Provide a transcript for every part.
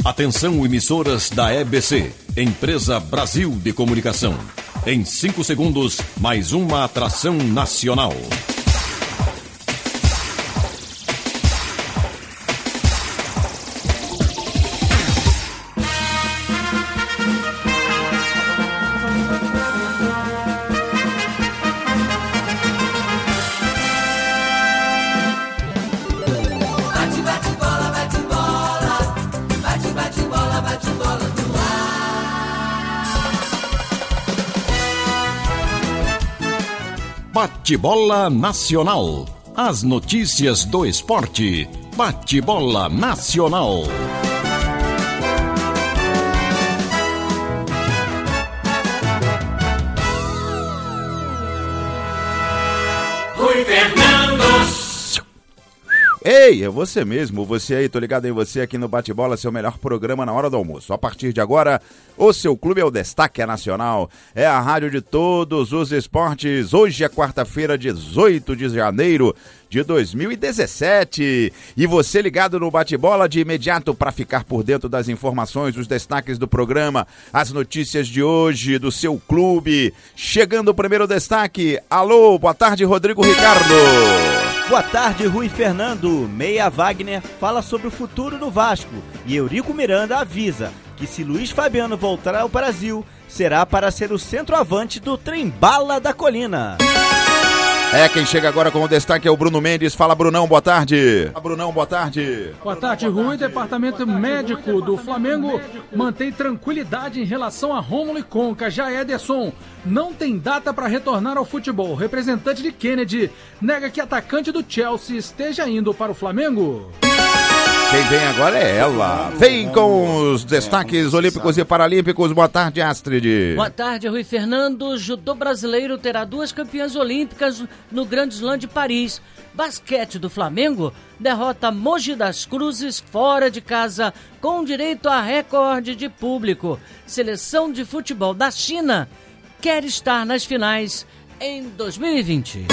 Atenção, emissoras da EBC, Empresa Brasil de Comunicação. Em 5 segundos, mais uma atração nacional. Bate-bola Nacional. As notícias do esporte. Bate-bola Nacional. Rui Fernando. Ei, é você mesmo, você aí, tô ligado em você aqui no Bate-Bola, seu melhor programa na hora do almoço. A partir de agora, o seu clube é o Destaque Nacional, é a rádio de todos os esportes. Hoje é quarta-feira, 18 de janeiro de 2017. E você ligado no Bate-Bola de imediato para ficar por dentro das informações, os destaques do programa, as notícias de hoje do seu clube. Chegando o primeiro destaque. Alô, boa tarde, Rodrigo Ricardo. Boa tarde, Rui Fernando. Meia Wagner fala sobre o futuro do Vasco e Eurico Miranda avisa que se Luiz Fabiano voltar ao Brasil, será para ser o centroavante do Trem-Bala da Colina. Quem chega agora com o destaque é o Bruno Mendes. Fala, Brunão, boa tarde. Brunão, boa tarde. Boa tarde, Rui. Departamento médico do Flamengo mantém tranquilidade em relação a Rômulo e Conca. Já Ederson não tem data para retornar ao futebol. O representante de Kennedy nega que atacante do Chelsea esteja indo para o Flamengo. Quem vem agora é ela. Vem com os destaques olímpicos e paralímpicos. Boa tarde, Astrid. Boa tarde, Rui Fernando. O judô brasileiro terá 2 campeãs olímpicas no Grande Slam de Paris. Basquete do Flamengo derrota Mogi das Cruzes fora de casa com direito a recorde de público. Seleção de futebol da China quer estar nas finais em 2020.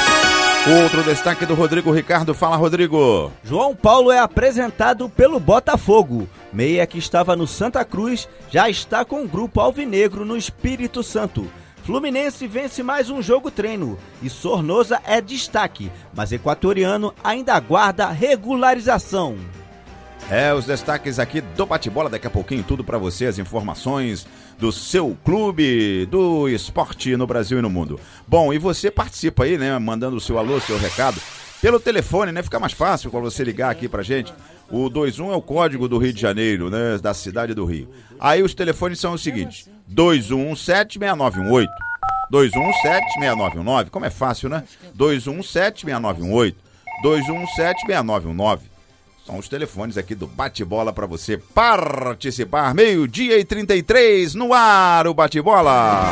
Outro destaque do Rodrigo Ricardo. Fala, Rodrigo. João Paulo é apresentado pelo Botafogo. Meia que estava no Santa Cruz já está com o grupo alvinegro no Espírito Santo. Fluminense vence mais um jogo treino e Sornosa é destaque, mas equatoriano ainda aguarda regularização. Os destaques aqui do Bate-Bola, daqui a pouquinho tudo pra você, as informações do seu clube, do esporte no Brasil e no mundo. Bom, e você participa aí, né, mandando o seu alô, seu recado, pelo telefone, né, fica mais fácil pra você ligar aqui pra gente. O 21 é o código do Rio de Janeiro, né, da cidade do Rio. Aí os telefones são os seguintes, 2117-6918, 2117-6919, como é fácil, né, 2117-6918, 2117-6919. São os telefones aqui do Bate-Bola para você participar. 12:33 no ar, o Bate-Bola.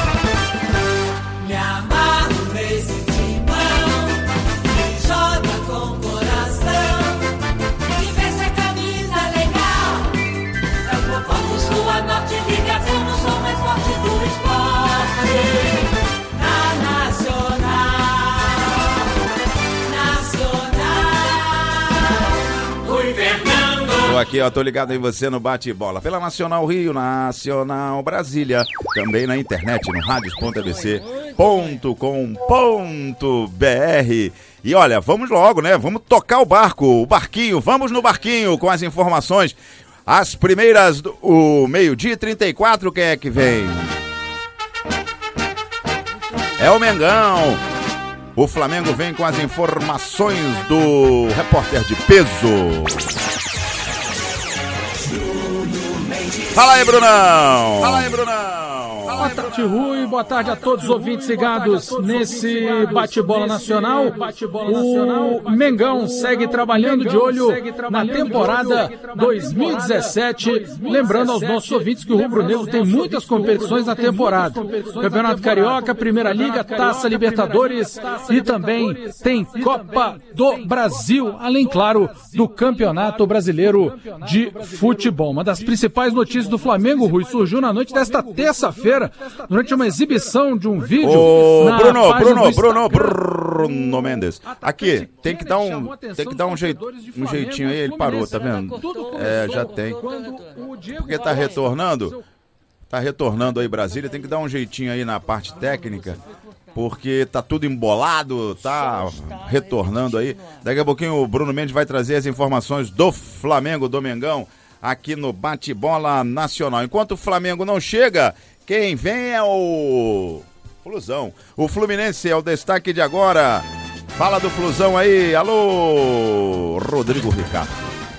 Me amarro nesse timão, que joga com coração, que veste a camisa legal. É o povão do sul a norte, ligação no som mais forte do esporte. Na Nacional. Tô aqui, ó, tô ligado em você no Bate-Bola. Pela Nacional Rio, Nacional Brasília. Também na internet, no radios.abc.com.br. E olha, vamos logo, né? Vamos tocar o barquinho. Vamos no barquinho com as informações. As primeiras, o 12:34, quem é que vem? É o Mengão. O Flamengo vem com as informações do repórter de peso. Fala aí, Brunão! Boa tarde, Rui. Boa tarde a todos os ouvintes ligados nesse Bate-Bola Nacional. O Mengão segue trabalhando de olho na temporada 2017. Lembrando aos nossos ouvintes que o Rubro Negro tem muitas competições na temporada. Campeonato Carioca, Primeira Liga, Taça Libertadores e também tem Copa do Brasil, além, claro, do Campeonato Brasileiro de Futebol. Uma das principais notícias do Flamengo, Rui, surgiu na noite desta terça-feira sexta-feira, durante uma exibição de um vídeo. Bruno Mendes. Aqui, tem que dar um jeitinho aí, ele parou, tá vendo? Já tem. Porque tá retornando aí Brasília, tem que dar um jeitinho aí na parte técnica, porque tá tudo embolado, tá retornando aí. Daqui a pouquinho o Bruno Mendes vai trazer as informações do Flamengo, do Mengão, aqui no Bate-Bola Nacional. Enquanto o Flamengo não chega, quem vem é o Flusão. O Fluminense é o destaque de agora. Fala do Flusão aí, alô, Rodrigo Ricardo.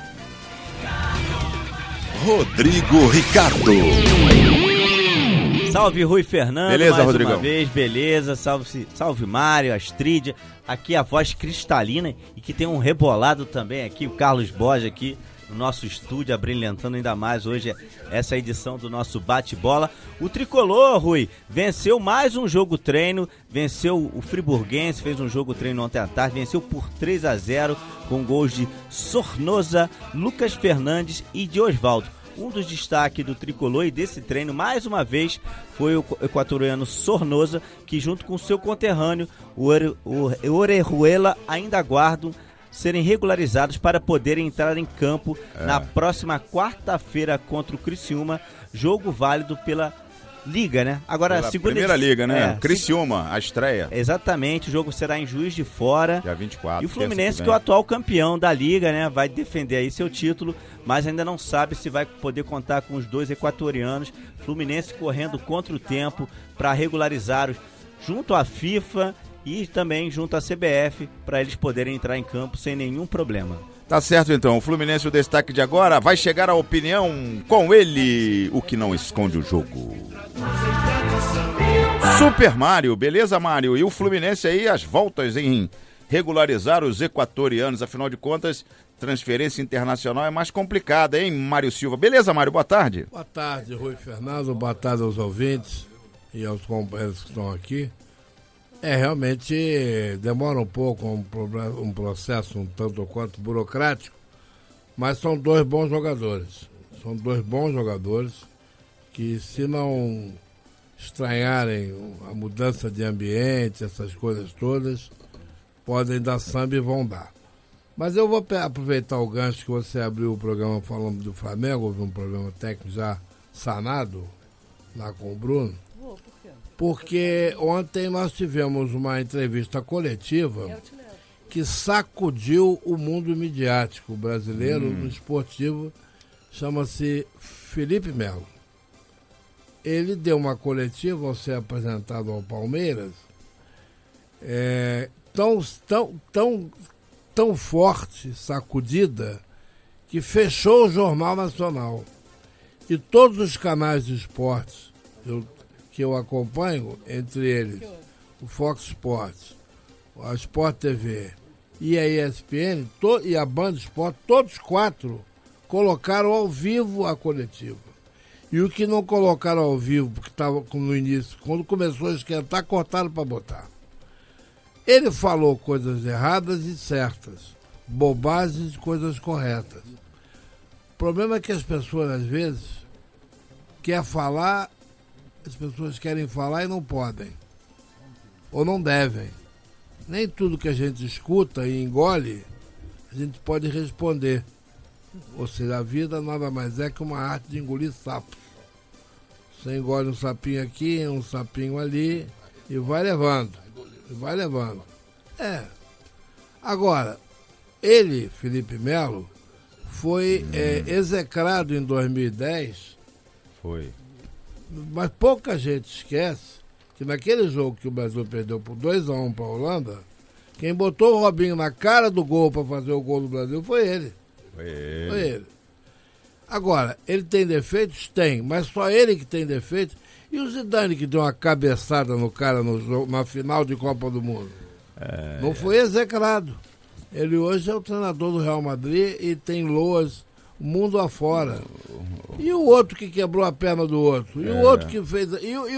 Salve Rui Fernando, beleza, mais Rodrigão? uma vez, beleza, salve Mário, Astrid, aqui a voz cristalina e que tem um rebolado também aqui, o Carlos Borges aqui no nosso estúdio, abrilhantando ainda mais hoje essa edição do nosso bate-bola. O Tricolor, Rui, venceu mais um jogo treino, venceu o Friburguense, fez um jogo treino ontem à tarde, venceu por 3-0 com gols de Sornosa, Lucas Fernandes e de Osvaldo. Um dos destaques do Tricolor e desse treino, mais uma vez, foi o equatoriano Sornosa, que junto com seu conterrâneo, o Orejuela, ainda aguardam serem regularizados para poderem entrar em campo na próxima quarta-feira contra o Criciúma, jogo válido pela Liga, né? Agora, primeira Liga, né? Criciúma, a estreia. Exatamente, o jogo será em Juiz de Fora. Dia 24. E o Fluminense, que é o atual campeão da Liga, né? Vai defender aí seu título, mas ainda não sabe se vai poder contar com os dois equatorianos. Fluminense correndo contra o tempo para regularizar junto à FIFA e também junto à CBF para eles poderem entrar em campo sem nenhum problema. Tá certo então, o Fluminense, o destaque de agora, vai chegar a opinião com ele, o que não esconde o jogo. Super Mário, beleza Mário? E o Fluminense aí, as voltas em regularizar os equatorianos, afinal de contas, transferência internacional é mais complicada, hein, Mário Silva? Beleza, Mário, boa tarde. Boa tarde, Rui Fernando, boa tarde aos ouvintes e aos companheiros que estão aqui. Realmente demora um pouco, um processo um tanto ou quanto burocrático, mas são dois bons jogadores. São dois bons jogadores que, se não estranharem a mudança de ambiente, essas coisas todas, podem dar samba e vão dar. Mas eu vou aproveitar o gancho que você abriu o programa falando do Flamengo, houve um problema técnico já sanado lá com o Bruno. Porque ontem nós tivemos uma entrevista coletiva que sacudiu o mundo midiático brasileiro, no esportivo, chama-se Felipe Melo. Ele deu uma coletiva ao ser apresentado ao Palmeiras, tão forte, sacudida, que fechou o Jornal Nacional. E todos os canais de esportes que eu acompanho, entre eles o Fox Sports, a Sport TV e a ESPN e a Band Sport, todos quatro colocaram ao vivo a coletiva. E o que não colocaram ao vivo, porque estava no início, quando começou a esquentar, cortaram para botar. Ele falou coisas erradas e certas, bobagens e coisas corretas. O problema é que as pessoas, às vezes, as pessoas querem falar e não podem, ou não devem. Nem tudo que a gente escuta e engole, a gente pode responder. Ou seja, a vida nada mais é que uma arte de engolir sapos. Você engole um sapinho aqui, um sapinho ali, e vai levando. Agora, ele, Felipe Melo, foi execrado em 2010. Foi. Mas pouca gente esquece que naquele jogo que o Brasil perdeu por 2-1 para a Holanda, quem botou o Robinho na cara do gol para fazer o gol do Brasil foi ele. Foi ele. Agora, ele tem defeitos? Tem, mas só ele que tem defeitos. E o Zidane que deu uma cabeçada no cara na final de Copa do Mundo? Não foi execrado. Ele hoje é o treinador do Real Madrid e tem loas o mundo afora. E o outro que quebrou a perna do outro? E o outro que fez...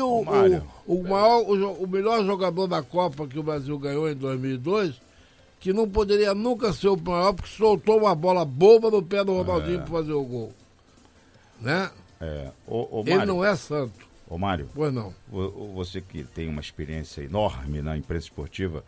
o melhor jogador da Copa que o Brasil ganhou em 2002, que não poderia nunca ser o maior, porque soltou uma bola boba no pé do Ronaldinho para fazer o gol. Né? Ele não é santo. Ô Mário, Pois não. você que tem uma experiência enorme na imprensa esportiva,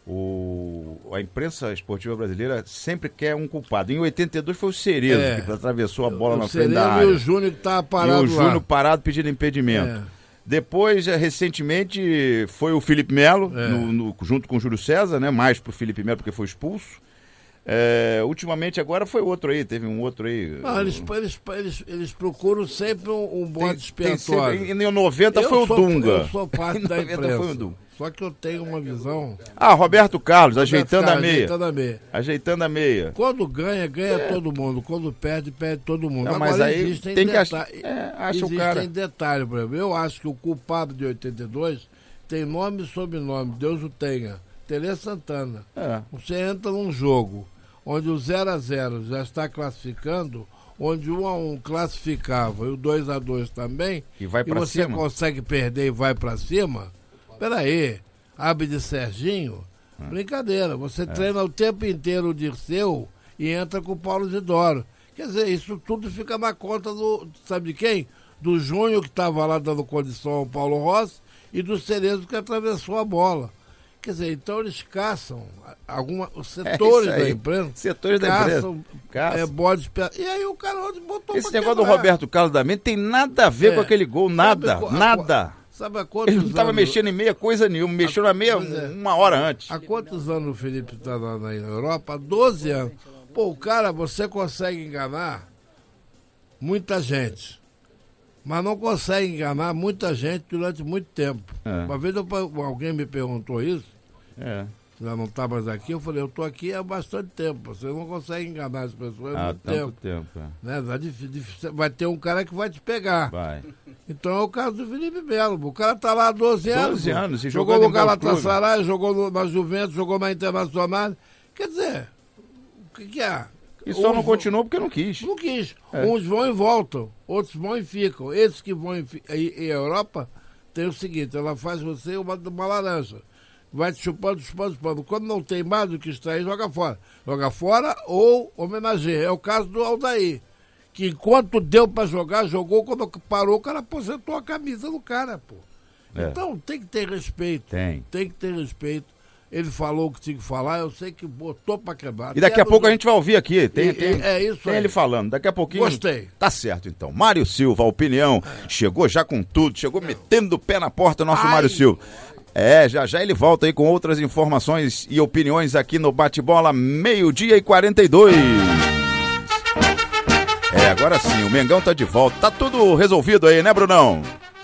a imprensa esportiva brasileira sempre quer um culpado. Em 82 foi o Cerezo que atravessou a bola na frente da área. E o Júnior que estava parado E o Júnior lá. parado pedindo impedimento. Depois, recentemente, foi o Felipe Melo, junto com o Júlio César, né? Mais pro Felipe Melo porque foi expulso. Ultimamente agora foi outro aí, teve um outro aí. Não, eles procuram sempre um bode expiatório. Em 90 foi o Dunga. Eu sou parte da 90 foi o imprensa. Dunga. Só que eu tenho uma visão... Roberto Carlos, ajeitando a meia. Ajeitando a meia. Quando ganha todo mundo. Quando perde todo mundo. Não, agora mas aí existem tem que existem detalhes, por exemplo. Eu acho que o culpado de 82 tem nome e sobrenome, Deus o tenha. Tele Santana. Você entra num jogo onde o 0-0 já está classificando, onde o 1-1 classificava e o 2-2 também, e você consegue perder e vai pra cima, peraí, abre de Serginho, brincadeira, você treina o tempo inteiro o Dirceu e entra com o Paulo Isidoro. Quer dizer, isso tudo fica na conta do, sabe de quem? Do Júnior que estava lá dando condição ao Paulo Rossi e do Cerezo que atravessou a bola. Quer dizer, então eles caçam os setores da imprensa. Setores da imprensa. Bode. E aí o cara botou esse negócio do Roberto Carlos da Mente tem nada a ver com aquele gol, nada. Sabe há quantos Ele não estava mexendo em meia coisa nenhuma, mexeu na meia uma hora antes. Há quantos anos o Felipe está na Europa? Há 12 anos. Pô, o cara, você consegue enganar muita gente. Mas não consegue enganar muita gente durante muito tempo. Uma vez alguém me perguntou isso, já não está mais aqui, eu falei, eu estou aqui há bastante tempo, você não consegue enganar as pessoas há muito tempo. Né? Vai ter um cara que vai te pegar. Então é o caso do Felipe Melo, o cara está lá há 12 anos. 12 anos, e jogou no Galatasaray, jogou na Juventus, jogou na Internacional. Quer dizer, o que é? E só não continuou porque não quis. Não quis. Uns vão e voltam, outros vão e ficam. Esses que vão em Europa, tem o seguinte, ela faz você uma laranja. Vai te chupando. Quando não tem mais do que extrair, joga fora. Joga fora ou homenageia. É o caso do Aldair, que enquanto deu para jogar, jogou, quando parou, o cara aposentou a camisa do cara, pô. Então tem que ter respeito. Tem que ter respeito. Ele falou o que tinha que falar, eu sei que botou pra quebrar. E daqui a pouco a gente vai ouvir aqui. Tem ele falando. Daqui a pouquinho. Gostei. Tá certo, então. Mário Silva, a opinião. Chegou já com tudo, chegou metendo o pé na porta, nosso Mário Silva. Já ele volta aí com outras informações e opiniões aqui no Bate-Bola, 12:42. Agora sim, o Mengão tá de volta. Tá tudo resolvido aí, né, Brunão?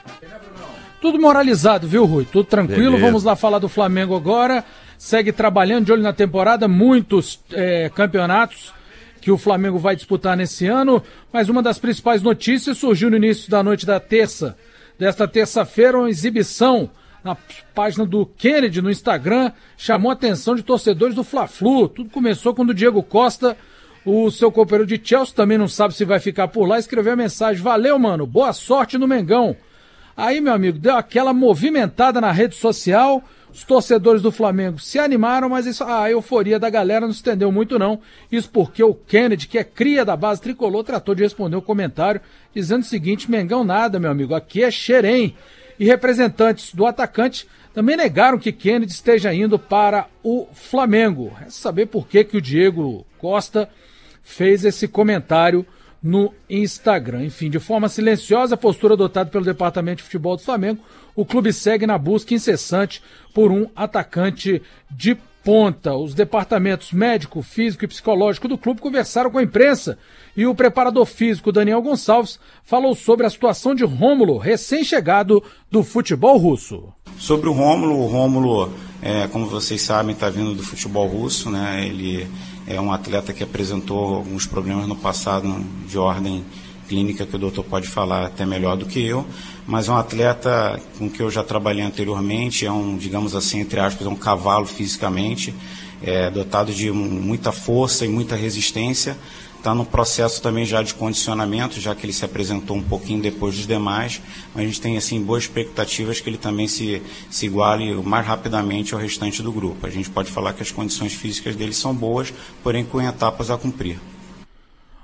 Tudo moralizado, viu, Rui? Tudo tranquilo. Beleza. Vamos lá falar do Flamengo agora. Segue trabalhando, de olho na temporada. Muitos campeonatos que o Flamengo vai disputar nesse ano. Mas uma das principais notícias surgiu no início da noite desta terça-feira, uma exibição na página do Kennedy no Instagram. Chamou a atenção de torcedores do Fla-Flu. Tudo começou quando o Diego Costa, o seu companheiro de Chelsea, também não sabe se vai ficar por lá, escreveu a mensagem: valeu, mano, boa sorte no Mengão. Aí, meu amigo, deu aquela movimentada na rede social, os torcedores do Flamengo se animaram, mas a euforia da galera não se estendeu muito não. Isso porque o Kennedy, que é cria da base tricolor, tratou de responder o comentário, dizendo o seguinte: Mengão nada, meu amigo, aqui é Xerém. E representantes do atacante também negaram que Kennedy esteja indo para o Flamengo. É saber por que o Diego Costa fez esse comentário no Instagram. Enfim, de forma silenciosa, a postura adotada pelo Departamento de Futebol do Flamengo, o clube segue na busca incessante por um atacante de ponta. Os departamentos médico, físico e psicológico do clube conversaram com a imprensa e o preparador físico Daniel Gonçalves falou sobre a situação de Rômulo, recém-chegado do futebol russo. Sobre o Rômulo, como vocês sabem, está vindo do futebol russo, né? Ele é um atleta que apresentou alguns problemas no passado de ordem clínica, que o doutor pode falar até melhor do que eu, mas é um atleta com que eu já trabalhei anteriormente, é um, digamos assim, entre aspas, um cavalo fisicamente, dotado de muita força e muita resistência. Está no processo também já de condicionamento, já que ele se apresentou um pouquinho depois dos demais, mas a gente tem assim boas expectativas que ele também se iguale mais rapidamente ao restante do grupo. A gente pode falar que as condições físicas dele são boas, porém com etapas a cumprir.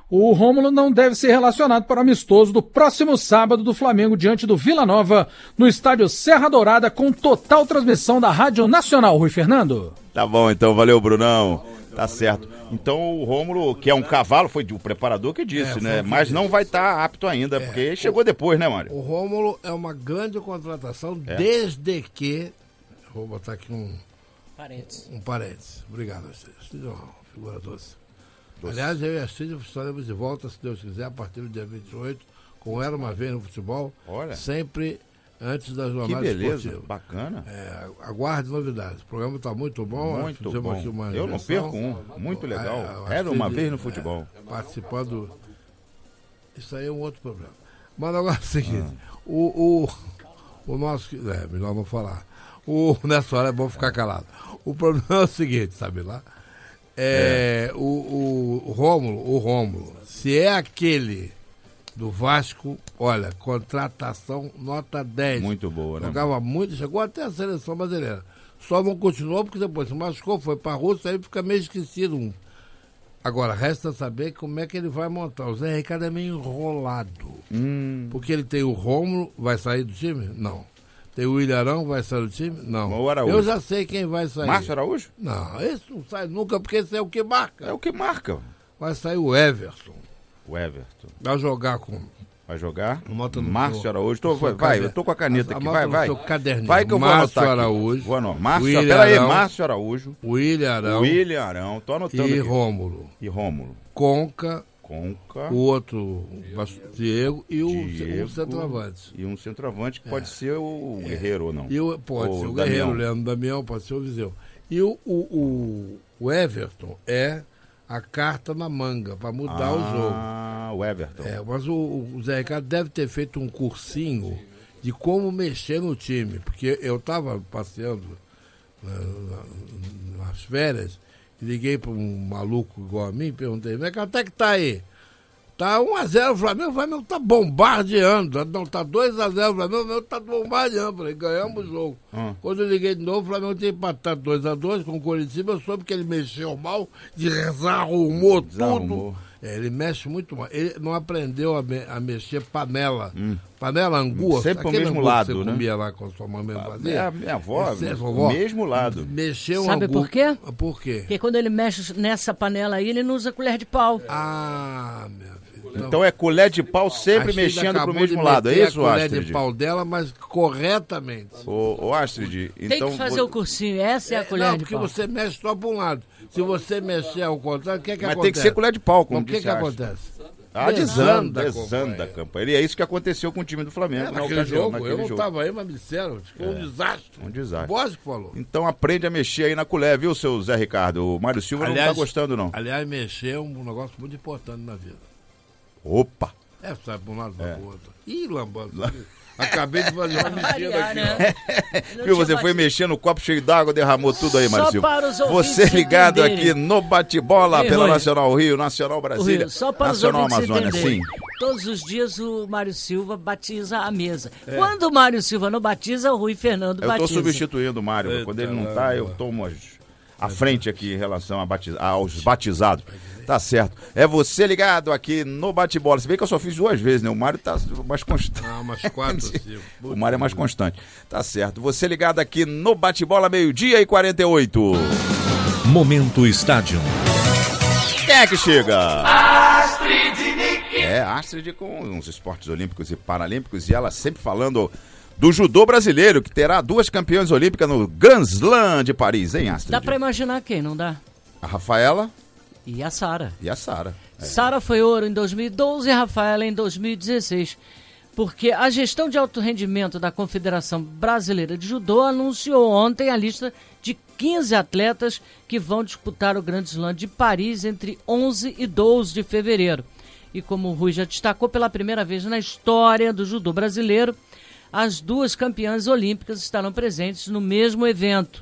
O Rômulo não deve ser relacionado para o amistoso do próximo sábado do Flamengo diante do Vila Nova, no estádio Serra Dourada, com total transmissão da Rádio Nacional. Rui Fernando. Tá bom, então, valeu, Brunão. Tá certo. Então o Rômulo, que é um cavalo, foi o preparador que disse, né? Mas não vai estar apto ainda, porque chegou depois, né, Mário? O Rômulo é uma grande contratação, desde que... Vou botar aqui um parênteses. Obrigado, Astrid. Figura doce. Aliás, eu e a Astrid estaremos de volta, se Deus quiser, a partir do dia 28, com Era Uma Vez no Futebol. Olha. Sempre antes das jornadas esportivas. Que beleza, bacana. Aguarde novidades. O programa está muito bom. Muito bom. Aqui uma eu não perco muito legal. Era Uma Vez no Futebol. Participando. Isso aí é um outro problema. Mas agora é o seguinte, o nosso... melhor não falar. Nessa hora é bom ficar calado. O problema é o seguinte, sabe lá? O Rômulo, se é aquele do Vasco, olha, contratação nota 10. Muito boa, né? Jogava muito, chegou até a seleção brasileira. Só não continuou porque depois se machucou, foi para a Rússia, aí fica meio esquecido. Agora, resta saber como é que ele vai montar. O Zé Ricardo é meio enrolado. Porque ele tem o Rômulo, vai sair do time? Não. Tem o Ilharão, vai sair do time? Não. O Araújo. Eu já sei quem vai sair. Márcio Araújo? Não, esse não sai nunca, porque esse é o que marca. É o que marca. Vai sair o Everton. Vai jogar com... Vai jogar? Márcio Araújo. Eu tô com a caneta aqui. Vai. Vai que eu vou anotar Márcio Araújo. Vou anotar. Peraí, Márcio Araújo. O Ilharão. Tô anotando e aqui. Rômulo. Conca. O outro, Diego e o centroavante. E um centroavante que pode ser o Guerreiro ou não. Pode ser o Guerreiro, o Leandro Damião, pode ser o Viseu. E o Everton é a carta na manga para mudar o jogo. O Everton. Mas o Zé Ricardo deve ter feito um cursinho de como mexer no time, porque eu estava passeando nas férias. Liguei para um maluco igual a mim, perguntei, até que tá aí? Tá 1-0 o Flamengo tá bombardeando. Não, tá 2-0 o Flamengo tá bombardeando. Falei, ganhamos o jogo. Quando eu liguei de novo, o Flamengo tinha empatado 2-2 com o Coritiba. Eu soube que ele mexeu mal, desarrumou tudo. Ele mexe muito mal. Ele não aprendeu a mexer panela. Panela, angu. Sempre o mesmo lado, que você né? Comia lá com a sua mamãe fazia. Minha avó, o mesmo lado. Mexeu Sabe angu. por quê? Por quê? Porque quando ele mexe nessa panela aí, ele não usa colher de pau. Meu filho. Então é colher de pau sempre mexendo pro mesmo lado. É isso, Astrid? Colher de pau dela, mas corretamente. Ô Astrid, então... Tem que fazer o cursinho, essa é a colher de pau. Não, porque você mexe só para um lado. Se você mexer ao contrário, o que acontece? Mas tem que ser colher de pau, como disse. O que acontece? Desanda a campanha. E é isso que aconteceu com o time do Flamengo. Naquele jogo, eu não estava aí, mas me disseram. Foi um desastre. Um desastre. Bosco falou. Então aprende a mexer aí na colher, viu, seu Zé Ricardo? O Mário Silva não tá gostando, não. Aliás, mexer é um negócio muito importante na vida. Opa! Sai para um lado, para o outro. Ih, lambando. Acabei de fazer uma mexida aqui, ó. Viu, você foi mexendo no copo cheio d'água, derramou tudo aí, Mário Silva. Para os você ligado aqui no bate-bola pela Nacional Rio, Nacional Brasília, Rio, só para Nacional os Amazônia, sim. Todos os dias o Mário Silva batiza a mesa. Quando o Mário Silva não batiza, o Rui Fernando batiza. Eu estou substituindo o Mário. Quando ele não tá, eu tomo a frente aqui em relação aos batizados. Tá certo. É você ligado aqui no bate-bola. Se bem que eu só fiz 2 vezes, né? O Mário tá mais constante. Não, umas 4, 5. O Mário é mais constante. Tá certo. Você ligado aqui no bate-bola, 12:48. Momento Estádio. Quem é que chega? Astrid. Astrid com os esportes olímpicos e paralímpicos. E ela sempre falando do judô brasileiro, que terá 2 campeãs olímpicas no Grand Slam de Paris, hein, Astrid? Dá pra imaginar quem, não dá? A Rafaela e a Sara. Sara foi ouro em 2012 e a Rafaela em 2016. Porque a gestão de alto rendimento da Confederação Brasileira de Judô anunciou ontem a lista de 15 atletas que vão disputar o Grand Slam de Paris entre 11 e 12 de fevereiro. E como o Rui já destacou, pela primeira vez na história do judô brasileiro, as 2 campeãs olímpicas estarão presentes no mesmo evento.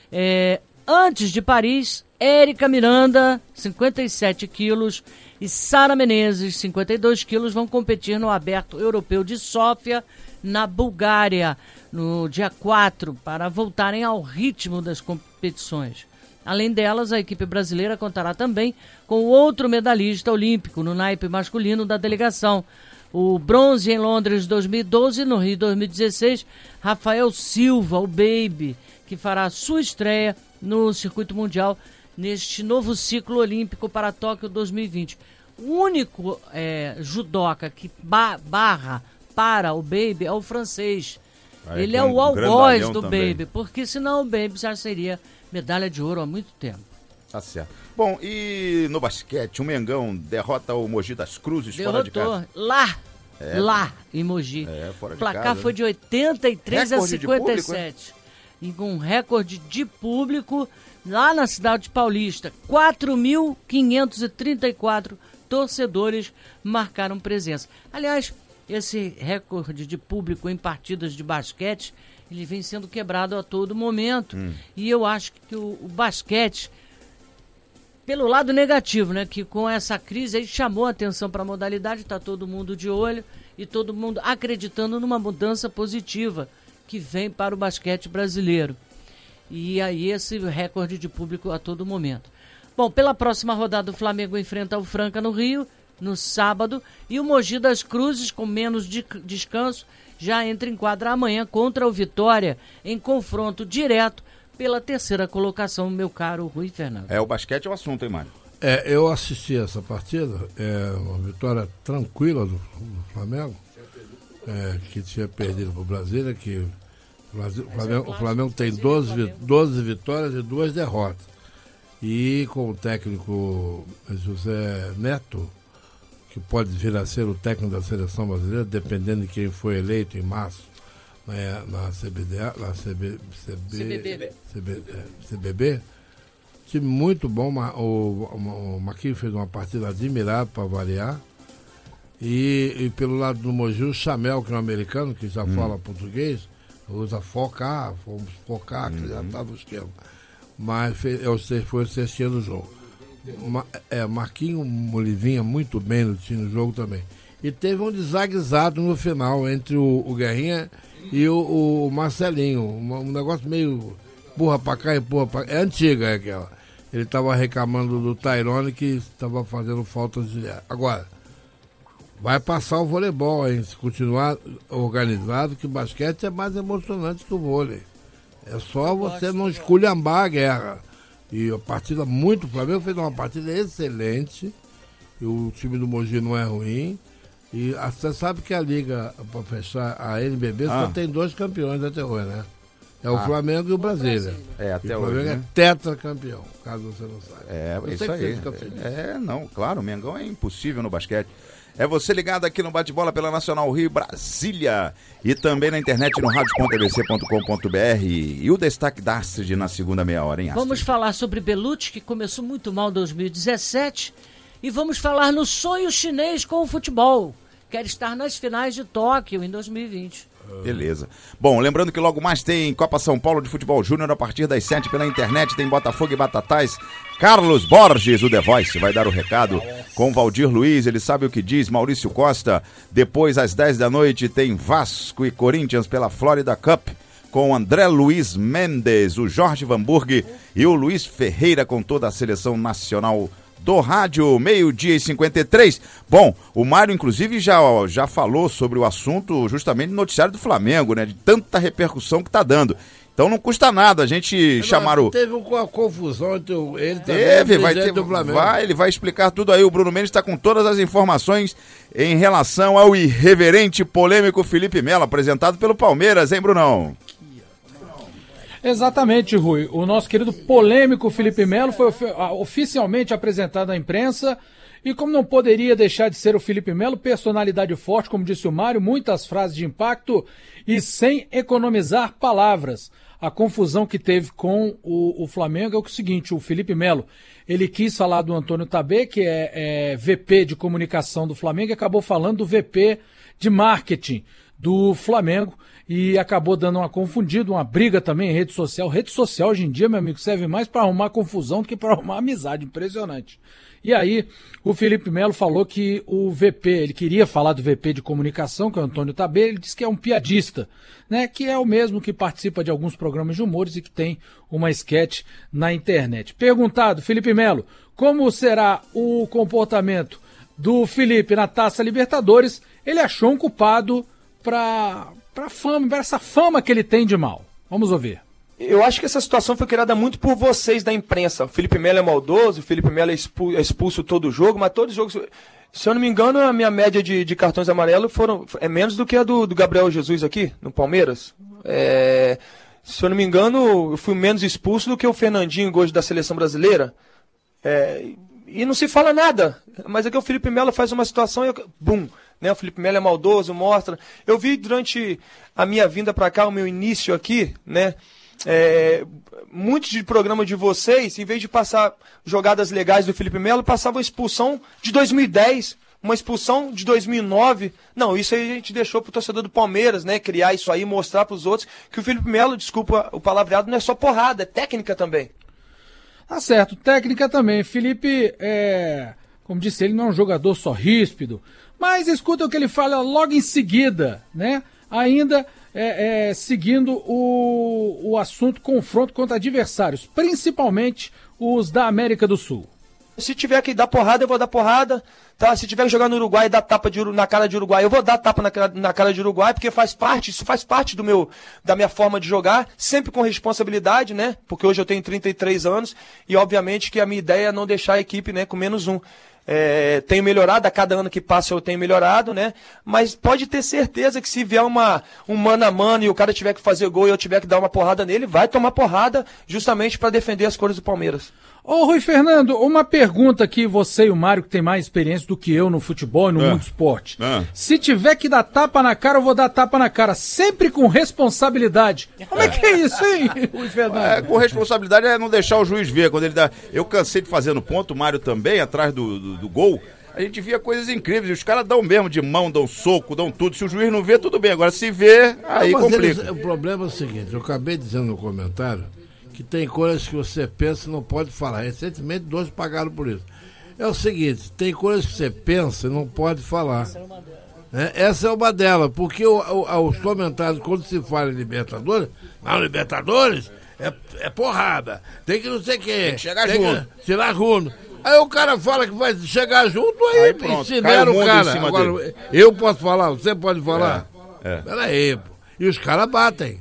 Antes de Paris, Érica Miranda, 57 quilos, e Sara Menezes, 52 quilos, vão competir no Aberto Europeu de Sófia, na Bulgária, no dia 4, para voltarem ao ritmo das competições. Além delas, a equipe brasileira contará também com outro medalhista olímpico no naipe masculino da delegação. O bronze em Londres 2012 e no Rio 2016, Rafael Silva, o Baby, que fará sua estreia no circuito mundial neste novo ciclo olímpico para Tóquio 2020. O único judoca que barra para o Baby é o francês. Ele é o algoz do também. Baby, porque senão o Baby já seria medalha de ouro há muito tempo. Tá certo. Bom, e no basquete, o Mengão derrota o Mogi das Cruzes fora de casa. Lá em Mogi. Fora de o placar casa, foi de 83 a 57. E com um recorde de público lá na cidade de Paulista. 4.534 torcedores marcaram presença. Aliás, esse recorde de público em partidas de basquete, ele vem sendo quebrado a todo momento. E eu acho que o basquete, pelo lado negativo, né, que com essa crise aí chamou a atenção para a modalidade, está todo mundo de olho e todo mundo acreditando numa mudança positiva que vem para o basquete brasileiro. E aí esse recorde de público a todo momento. Bom, pela próxima rodada o Flamengo enfrenta o Franca no Rio, no sábado, e o Mogi das Cruzes, com menos descanso, já entra em quadra amanhã contra o Vitória, em confronto direto pela terceira colocação, meu caro Rui Fernando. O basquete é o assunto, hein, Mário? Eu assisti essa partida, uma vitória tranquila do Flamengo, que tinha perdido para o Brasília, que o Flamengo tem 12 vitórias e 2 derrotas. E com o técnico José Neto, que pode vir a ser o técnico da seleção brasileira, dependendo de quem foi eleito em março na CBB. Time muito bom, o Marquinhos fez uma partida admirável para variar. E pelo lado do Mogi, o Chamel, que é um americano, que já fala português, usa focar, que já está no esquema. Mas foi o sextinho do jogo. Marquinhos vinha muito bem no jogo também. E teve um desaguisado no final entre o Guerrinha e o Marcelinho. Um negócio meio empurra pra cá, empurra pra cá. É antiga aquela. Ele estava reclamando do Tyrone que estava fazendo falta de. Agora, vai passar o voleibol, hein? Se continuar organizado, que o basquete é mais emocionante que o vôlei. É só você não esculhambar a guerra. E a partida muito, o Flamengo fez uma partida excelente, e o time do Mogi não é ruim, e você sabe que a liga, para fechar, a NBB só tem 2 campeões até hoje, né? É o Flamengo e o Brasília. Até o hoje, Flamengo né? é tetracampeão, caso você não saiba. Isso aí. Não, claro, o Mengão é impossível no basquete. É você ligado aqui no Bate-Bola pela Nacional Rio Brasília e também na internet no radio.tvc.com.br. E o destaque da Astrid na segunda meia hora, hein, Astrid? Vamos falar sobre Belucci, que começou muito mal em 2017, e vamos falar no sonho chinês com o futebol. Quer estar nas finais de Tóquio em 2020. Beleza. Bom, lembrando que logo mais tem Copa São Paulo de Futebol Júnior a partir das 7 pela internet, tem Botafogo e Batatais. Carlos Borges, o The Voice, vai dar o recado com Valdir Luiz, ele sabe o que diz, Maurício Costa. Depois, às 10 da noite, tem Vasco e Corinthians pela Florida Cup, com André Luiz Mendes, o Jorge Vanburg e o Luiz Ferreira com toda a seleção nacional do rádio, 12h53. Bom, o Mário, inclusive, já falou sobre o assunto justamente no noticiário do Flamengo, né? De tanta repercussão que tá dando. Então não custa nada a gente chamar o... Teve uma confusão entre ele também do Flamengo. Ele vai explicar tudo aí. O Bruno Mendes está com todas as informações em relação ao irreverente, polêmico Felipe Melo, apresentado pelo Palmeiras, hein, Brunão? Exatamente, Rui. O nosso querido polêmico Felipe Melo foi oficialmente apresentado à imprensa e, como não poderia deixar de ser o Felipe Melo, personalidade forte, como disse o Mário, muitas frases de impacto e sem economizar palavras. A confusão que teve com o Flamengo é o seguinte, o Felipe Melo, ele quis falar do Antônio Tabet, que é VP de comunicação do Flamengo, e acabou falando do VP de marketing do Flamengo. e acabou dando uma confundida, uma briga também em rede social. Rede social hoje em dia, meu amigo, serve mais para arrumar confusão do que para arrumar amizade, impressionante. E aí, o Felipe Melo falou que o VP, ele queria falar do VP de comunicação, que é o Antônio Tabê, ele disse que é um piadista, né, que é o mesmo que participa de alguns programas de humores e que tem uma esquete na internet. Perguntado, Felipe Melo, como será o comportamento do Felipe na Taça Libertadores, ele achou um culpado para essa fama que ele tem de mal. Vamos ouvir. Eu acho que essa situação foi criada muito por vocês da imprensa. O Felipe Melo é maldoso, o Felipe Melo é expulso todo jogo, mas todos os jogos... Se eu não me engano, a minha média de cartões amarelos é menos do que a do Gabriel Jesus aqui, no Palmeiras. Se eu não me engano, eu fui menos expulso do que o Fernandinho, hoje da Seleção Brasileira. E não se fala nada. Mas aqui o Felipe Melo faz uma situação e... Bum! Né, o Felipe Melo é maldoso, mostra... Eu vi durante a minha vinda para cá, o meu início aqui, né... muitos de programa de vocês, em vez de passar jogadas legais do Felipe Melo, passavam a expulsão de 2010, uma expulsão de 2009. Não, isso aí a gente deixou pro torcedor do Palmeiras, né, criar isso aí, mostrar pros outros que o Felipe Melo, desculpa o palavreado, não é só porrada, é técnica também. Tá certo, técnica também. Felipe, como disse ele, não é um jogador só ríspido, mas escuta o que ele fala logo em seguida, né, ainda... seguindo o assunto confronto contra adversários, principalmente os da América do Sul. Se tiver que dar porrada, eu vou dar porrada, tá? Se tiver que jogar no Uruguai e dar tapa na cara de Uruguai, eu vou dar tapa na cara de Uruguai, porque isso faz parte da minha forma de jogar, sempre com responsabilidade, né? Porque hoje eu tenho 33 anos e obviamente que a minha ideia é não deixar a equipe, né, com menos um. Tenho melhorado, a cada ano que passa eu tenho melhorado, né? Mas pode ter certeza que se vier um mano a mano e o cara tiver que fazer gol e eu tiver que dar uma porrada nele, vai tomar porrada justamente para defender as cores do Palmeiras. Ô Rui Fernando, uma pergunta que você e o Mário, que tem mais experiência do que eu no futebol e no mundo do esporte. Se tiver que dar tapa na cara, eu vou dar tapa na cara, sempre com responsabilidade. Como é que é isso, hein, Rui Fernando? Com responsabilidade é não deixar o juiz ver quando ele dá... Eu cansei de fazer no ponto, o Mário também, atrás do gol. A gente via coisas incríveis, os caras dão mesmo de mão, dão soco, dão tudo. Se o juiz não vê, tudo bem. Agora, se vê, aí complica. O problema é o seguinte, eu acabei dizendo no comentário que tem coisas que você pensa e não pode falar. Recentemente, 2 pagaram por isso. É o seguinte, tem coisas que você pensa e não pode falar. Essa é uma delas, porque os comentários, quando se fala em Libertadores, não, Libertadores é porrada, tem que não sei o quê. Tem que chegar junto. Tirar junto. Aí o cara fala que vai chegar junto, aí incinera o cara. Agora, eu posso falar, você pode falar? Peraí, pô. E os caras batem.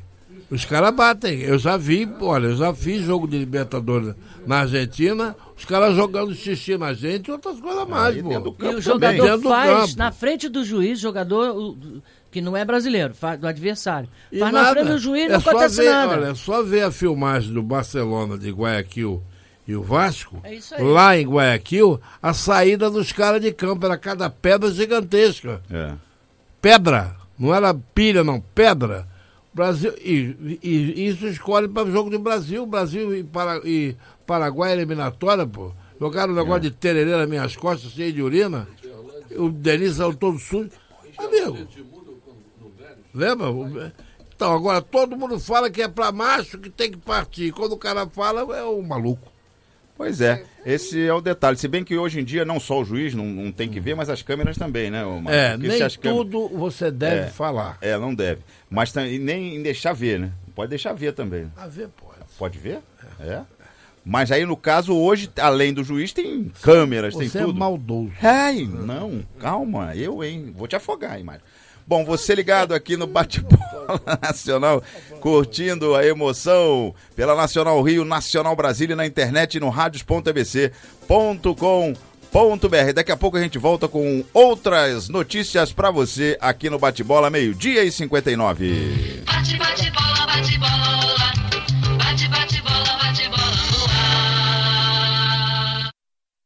Eu já fiz jogo de Libertadores na Argentina, os caras jogando xixi na gente e outras coisas mais, pô. E o jogador faz na frente do juiz, jogador que não é brasileiro, do adversário. Faz na frente do juiz e não acontece nada. Olha, é só ver a filmagem do Barcelona de Guayaquil e o Vasco, lá em Guayaquil, a saída dos caras de campo era cada pedra gigantesca. Pedra, não era pilha não, pedra. Brasil, e isso escolhe para o jogo do Brasil e Paraguai eliminatória, pô. Jogaram um negócio de tererê nas minhas costas, cheio de urina. O Denis saiu todo sujo. Amigo, lembra? Então, agora todo mundo fala que é para macho que tem que partir. Quando o cara fala, é um maluco. Pois é, esse é o detalhe. Se bem que hoje em dia não só o juiz não tem que ver, mas as câmeras também, né? Nem tudo você deve falar. Não deve. Mas nem deixar ver, né? Pode deixar ver também. Ver pode. Pode ver? Mas aí, no caso, hoje, além do juiz, tem câmeras, tem tudo. Você é maldoso. Não, calma, vou te afogar, hein, Mário. Bom, você ligado aqui no Bate-Bola Nacional, curtindo a emoção pela Nacional Rio, Nacional Brasília, na internet e no radios.abc.com.br. Daqui a pouco a gente volta com outras notícias pra você aqui no Bate-Bola, 12:59. Bate-bola, bate-bola, bate-bola, bate-bola no ar.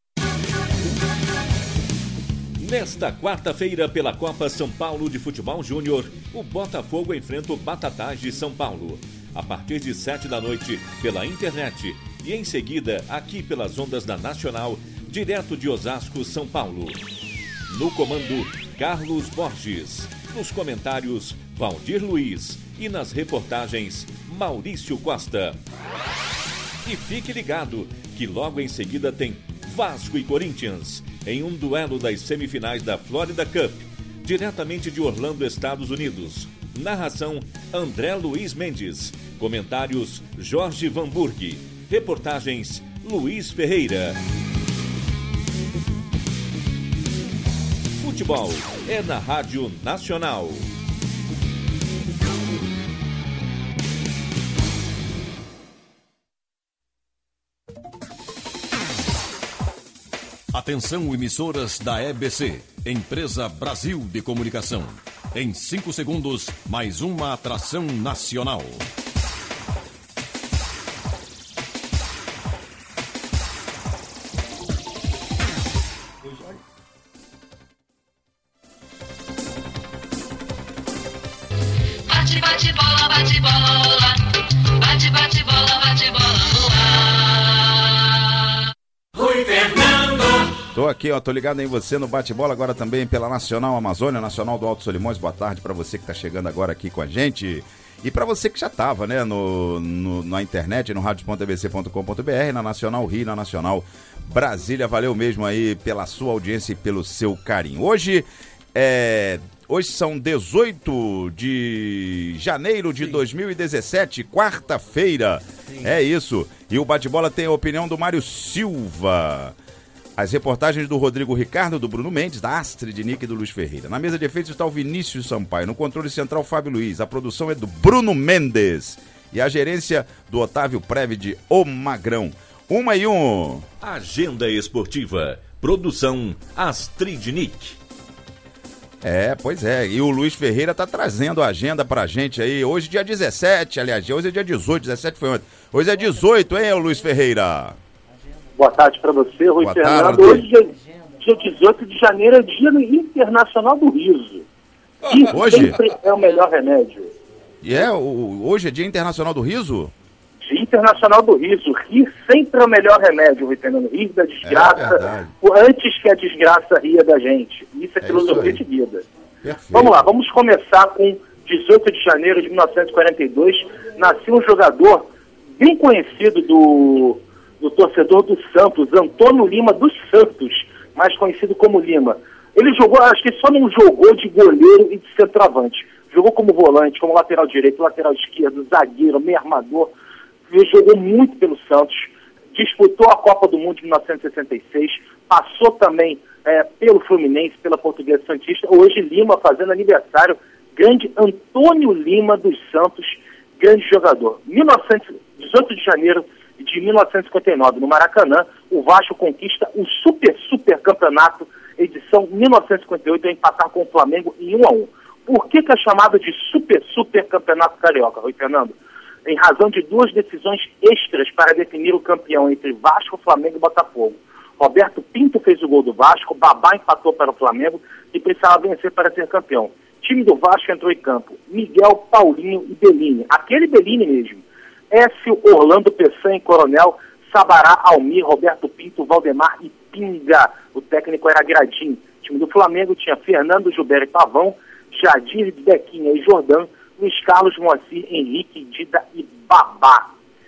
Nesta quarta-feira, pela Copa São Paulo de Futebol Júnior, o Botafogo enfrenta o Batatais de São Paulo. A partir de 19h, pela internet. E em seguida, aqui pelas ondas da Nacional, direto de Osasco, São Paulo. No comando, Carlos Borges. Nos comentários, Valdir Luiz. e nas reportagens Maurício Costa. E fique ligado que logo em seguida tem Vasco e Corinthians em um duelo das semifinais da Florida Cup, diretamente de Orlando, Estados Unidos. Narração André Luiz Mendes. Comentários Jorge Van Burg. Reportagens Luiz Ferreira. Futebol é na Rádio Nacional. Atenção, emissoras da EBC, Empresa Brasil de Comunicação. Em 5 segundos, mais uma atração nacional. Bate, bate, bola, bate, bola. Bate, bate, bola, bate, bola no ar. Rui Fernando. Tô aqui, ó, tô ligado em você no bate-bola, agora também pela Nacional Amazônia, Nacional do Alto Solimões. Boa tarde para você que tá chegando agora aqui com a gente. E para você que já tava, né, na internet, no radio.abc.com.br, na Nacional Rio, na Nacional Brasília. Valeu mesmo aí pela sua audiência e pelo seu carinho. Hoje são 18 de janeiro de 2017, quarta-feira. É isso. E o bate-bola tem a opinião do Mário Silva. As reportagens do Rodrigo Ricardo, do Bruno Mendes, da Astrid Nick e do Luiz Ferreira. Na mesa de efeitos está o Vinícius Sampaio. No controle central, Fábio Luiz. A produção é do Bruno Mendes. E a gerência do Otávio Prévide, o Magrão. 1-1. Agenda esportiva. Produção Astrid Nick. Pois é. E o Luiz Ferreira tá trazendo a agenda pra gente aí. Hoje dia 17, aliás, hoje é dia 18, 17 foi ontem. Hoje é 18, hein, Luiz Ferreira? Boa tarde para você, Rui Boa Fernando. tarde. Hoje, dia 18 de janeiro, é dia internacional do riso. Que Hoje? sempre é o melhor remédio. E hoje é dia internacional do riso? Dia internacional do riso. Rir sempre é o melhor remédio, Rui Fernando. Rir da desgraça, antes que a desgraça ria da gente. Isso é filosofia de vida. Perfeito. Vamos lá, vamos começar com 18 de janeiro de 1942. Nasceu um jogador bem conhecido do torcedor do Santos, Antônio Lima dos Santos, mais conhecido como Lima. Ele jogou, acho que só não jogou de goleiro e de centroavante. Jogou como volante, como lateral direito, lateral esquerdo, zagueiro, meio armador. Ele jogou muito pelo Santos, disputou a Copa do Mundo de 1966, passou também pelo Fluminense, pela Portuguesa Santista. Hoje Lima fazendo aniversário, grande Antônio Lima dos Santos, grande jogador. 18 de janeiro de 1959, no Maracanã, o Vasco conquista o Super Campeonato, edição 1958, a empatar com o Flamengo em 1-1. Por que é chamado de Super Campeonato Carioca, Rui Fernando? Em razão de 2 decisões extras para definir o campeão entre Vasco, Flamengo e Botafogo. Roberto Pinto fez o gol do Vasco, Babá empatou para o Flamengo e precisava vencer para ser campeão. O time do Vasco entrou em campo. Miguel, Paulinho e Bellini. Aquele Bellini mesmo. Écio, Orlando Peçanha, Coronel, Sabará, Almir, Roberto Pinto, Valdemar e Pinga. O técnico era Gradim. O time do Flamengo tinha Fernando, Gilberto e Pavão, Jadir, Bequinha e Jordão, Luiz Carlos, Moacir, Henrique, Dida e Babá.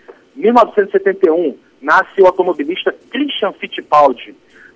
1971, nasce o automobilista Christian Fittipaldi.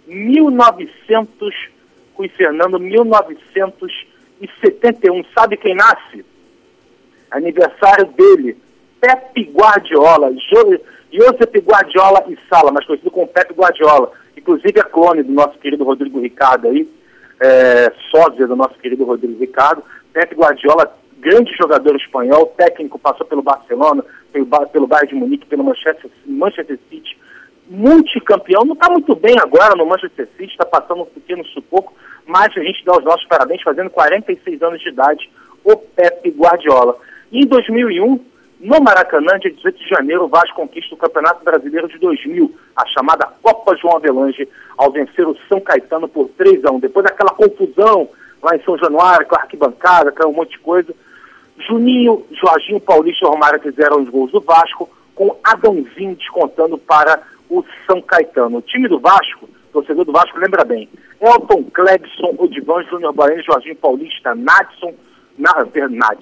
1971, sabe quem nasce? Aniversário dele, Pepe Guardiola, Josep Guardiola e Sala, mais conhecido como Pepe Guardiola. Inclusive é clone do nosso querido Rodrigo Ricardo aí, sósia do nosso querido Rodrigo Ricardo. Pepe Guardiola, grande jogador espanhol, técnico, passou pelo Barcelona, pelo Bayern de Munique, pelo Manchester City, multicampeão, não está muito bem agora no Manchester City, está passando um pequeno sufoco, mas a gente dá os nossos parabéns, fazendo 46 anos de idade, o Pepe Guardiola. E em 2001, no Maracanã, dia 18 de janeiro, o Vasco conquista o Campeonato Brasileiro de 2000, a chamada Copa João Avelange, ao vencer o São Caetano por 3-1. Depois daquela confusão lá em São Januário, com a arquibancada, caiu um monte de coisa, Juninho, Jorginho, Paulista e Romário fizeram os gols do Vasco, com Adãozinho descontando para o São Caetano. O time do Vasco, torcedor do Vasco, lembra bem, Elton, Clebson, Odivan, Júnior Baiano, Jorginho Paulista,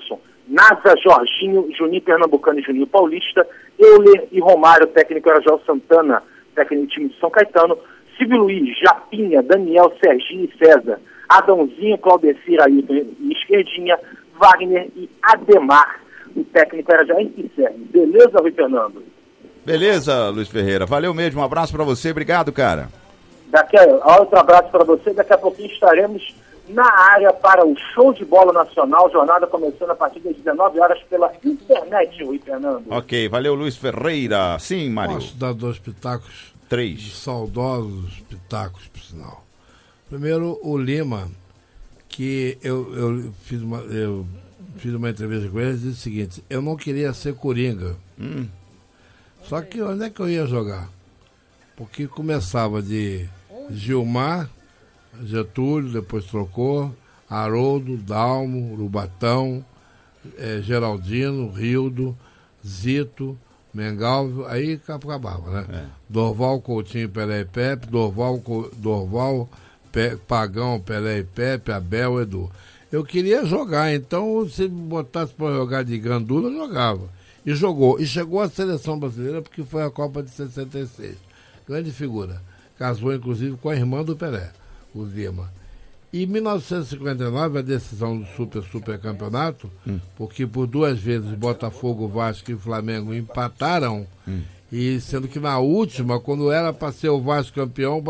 Nasa, Jorginho, Juninho Pernambucano e Juninho Paulista, Euler e Romário, técnico era Joel Santana, técnico do time de São Caetano, Silvio Luiz, Japinha, Daniel, Serginho e César, Adãozinho, Claudecir, Ailton e Esquerdinha, Wagner e Ademar, o técnico era Jair Pisserni. Beleza, Rui Fernando? Beleza, Luiz Ferreira. Valeu mesmo, um abraço pra você, obrigado, cara. Outro abraço para você, daqui a pouquinho estaremos na área para o show de bola nacional, jornada começando a partir das 19 horas pela internet, Rui Fernando. Ok, valeu, Luiz Ferreira. Sim, Mário. Posso dar 2 pitacos? 3. Saudosos pitacos, por sinal. Primeiro, o Lima, que eu fiz uma entrevista com ele e disse o seguinte: eu não queria ser Coringa. Só que onde é que eu ia jogar? Porque começava de Gilmar, Getúlio, depois trocou, Haroldo, Dalmo, Urubatão, Geraldino, Rildo, Zito, Mengalvio, aí acabava, né? Dorval, Coutinho, Pelé e Pepe, Dorval, Pagão, Pelé e Pepe, Abel, Edu. Eu queria jogar, então se me botasse para jogar de gandula, eu jogava. E jogou. E chegou à seleção brasileira porque foi a Copa de 66. Grande figura. Casou, inclusive, com a irmã do Pelé, o Lima. E em 1959, a decisão do Super Campeonato, porque por 2 vezes Botafogo, Vasco e Flamengo empataram, e sendo que na última, quando era para ser o Vasco campeão,